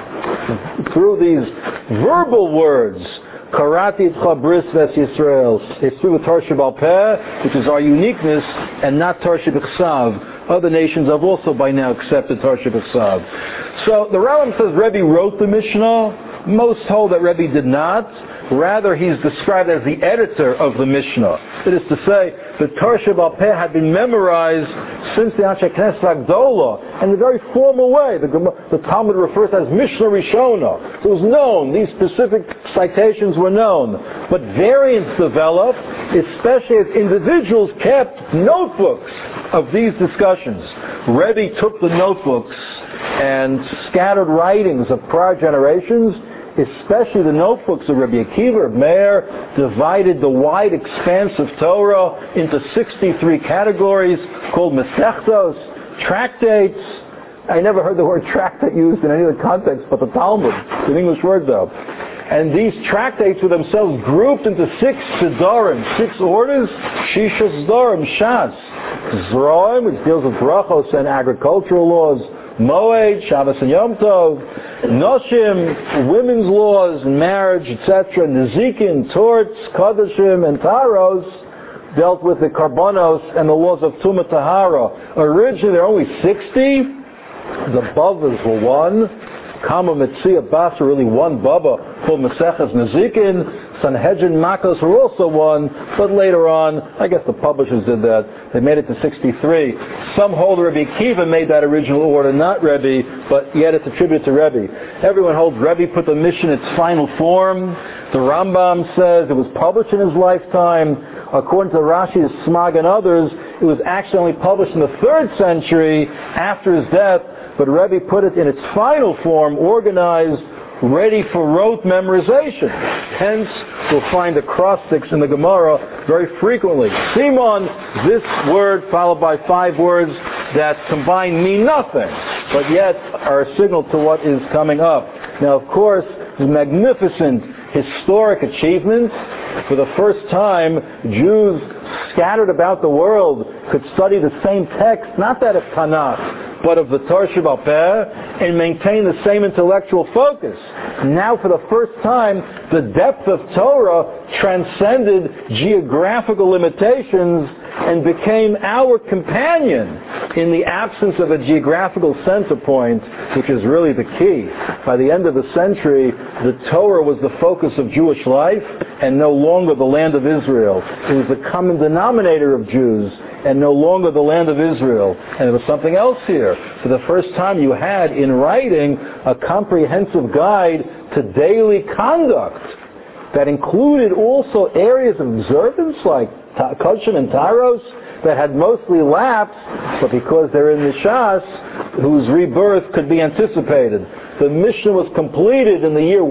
Through these verbal words, Karati Itcha Bris Ves Yisrael. It's through the Torah Shebal Peh, which is our uniqueness, and not Torah Shebiksav. Other nations have also by now accepted Torah Shebiksav. So the Rambam says Rebbe wrote the Mishnah. Most hold that Rebbe did not. Rather, he's described as the editor of the Mishnah. That is to say, the Torah Shebal Peh had been memorized since the Anshe Knesset Agdola in a very formal way. The Talmud refers to as Mishnah Rishona. So it was known. These specific citations were known. But variants developed, especially as individuals kept notebooks of these discussions. Rebbe took the notebooks and scattered writings of prior generations, especially the notebooks of Rabbi Akiva, Reb Meir, divided the wide expanse of Torah into 63 categories called Masechtos, tractates. I never heard the word tractate used in any other context but the Talmud. It's an English word though. And these tractates were themselves grouped into 6 Sidorim, 6 orders, Shisha Sidorim, Shas, Zroim, which deals with brachos and agricultural laws, Moed, Shabbos and Yom Tov, Noshim, women's laws and marriage, etc., Nezikin, Torts, Kodashim, and Taros dealt with the Karbonos and the laws of Tumah Tahara. Originally there were only 60. The Bavas were 1. Kama Metzia Bas were really 1 Baba called Maseches Nezikin. Sanhedrin Makos were also 1, but later on, I guess the publishers did that. They made it to 63. Some hold Rebbe Akiva made that original order, not Rebbe, but yet it's attributed to Rebbe. Everyone holds Rebbe put the Mishnah in its final form. The Rambam says it was published in his lifetime. According to Rashi's Smag and others, it was actually only published in the 3rd century after his death, but Rebbe put it in its final form, organized, ready for rote memorization. Hence, we'll find acrostics in the Gemara very frequently. Simon, this word followed by 5 words, that combined mean nothing, but yet are a signal to what is coming up. Now, of course, the magnificent historic achievements. For the first time, Jews scattered about the world could study the same text, not that of Tanakh, but of the Torah Sheba'al Peh, and maintain the same intellectual focus. Now, for the first time, the depth of Torah transcended geographical limitations and became our companion in the absence of a geographical center point, which is really the key. By the end of the century, the Torah was the focus of Jewish life and no longer the land of Israel. It was the common denominator of Jews and no longer the land of Israel. And there was something else here. For the first time, you had in writing a comprehensive guide to daily conduct that included also areas of observance like Kosher and Tyros that had mostly lapsed, but because they're in the Shas, whose rebirth could be anticipated. The Mishnah was completed in the year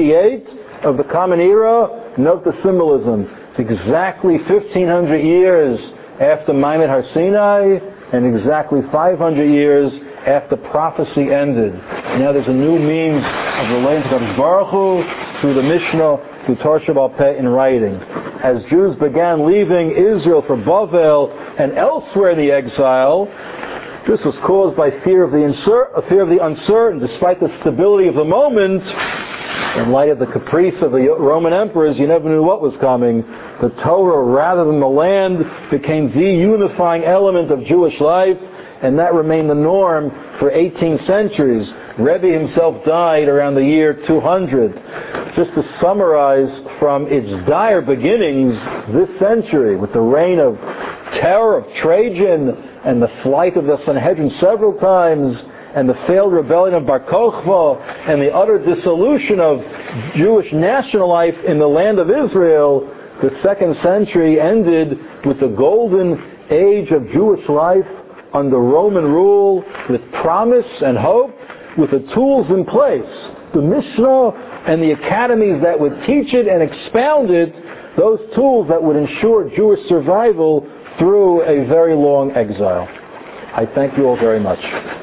188 of the Common Era. Note the symbolism. It's exactly 1,500 years after Ma'amad Har Sinai and exactly 500 years after prophecy ended. Now there's a new means of relating to God Baruch Hu through the Mishnah, through Torah Sheba'al Peh in writing. As Jews began leaving Israel for Bavel and elsewhere in the exile, this was caused by fear of the uncertain. Despite the stability of the moment, in light of the caprice of the Roman emperors, you never knew what was coming. The Torah, rather than the land, became the unifying element of Jewish life, and that remained the norm for 18 centuries. Rebbe himself died around the year 200. Just to summarize, from its dire beginnings this century, with the reign of terror of Trajan and the flight of the Sanhedrin several times, and the failed rebellion of Bar Kokhba, and the utter dissolution of Jewish national life in the land of Israel, the second century ended with the golden age of Jewish life under Roman rule, with promise and hope, with the tools in place, the Mishnah and the academies that would teach it and expound it, those tools that would ensure Jewish survival through a very long exile. I thank you all very much.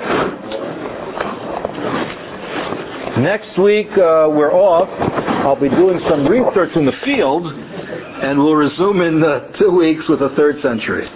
Next week we're off. I'll be doing some research in the field, and we'll resume in 2 weeks with the 3rd century.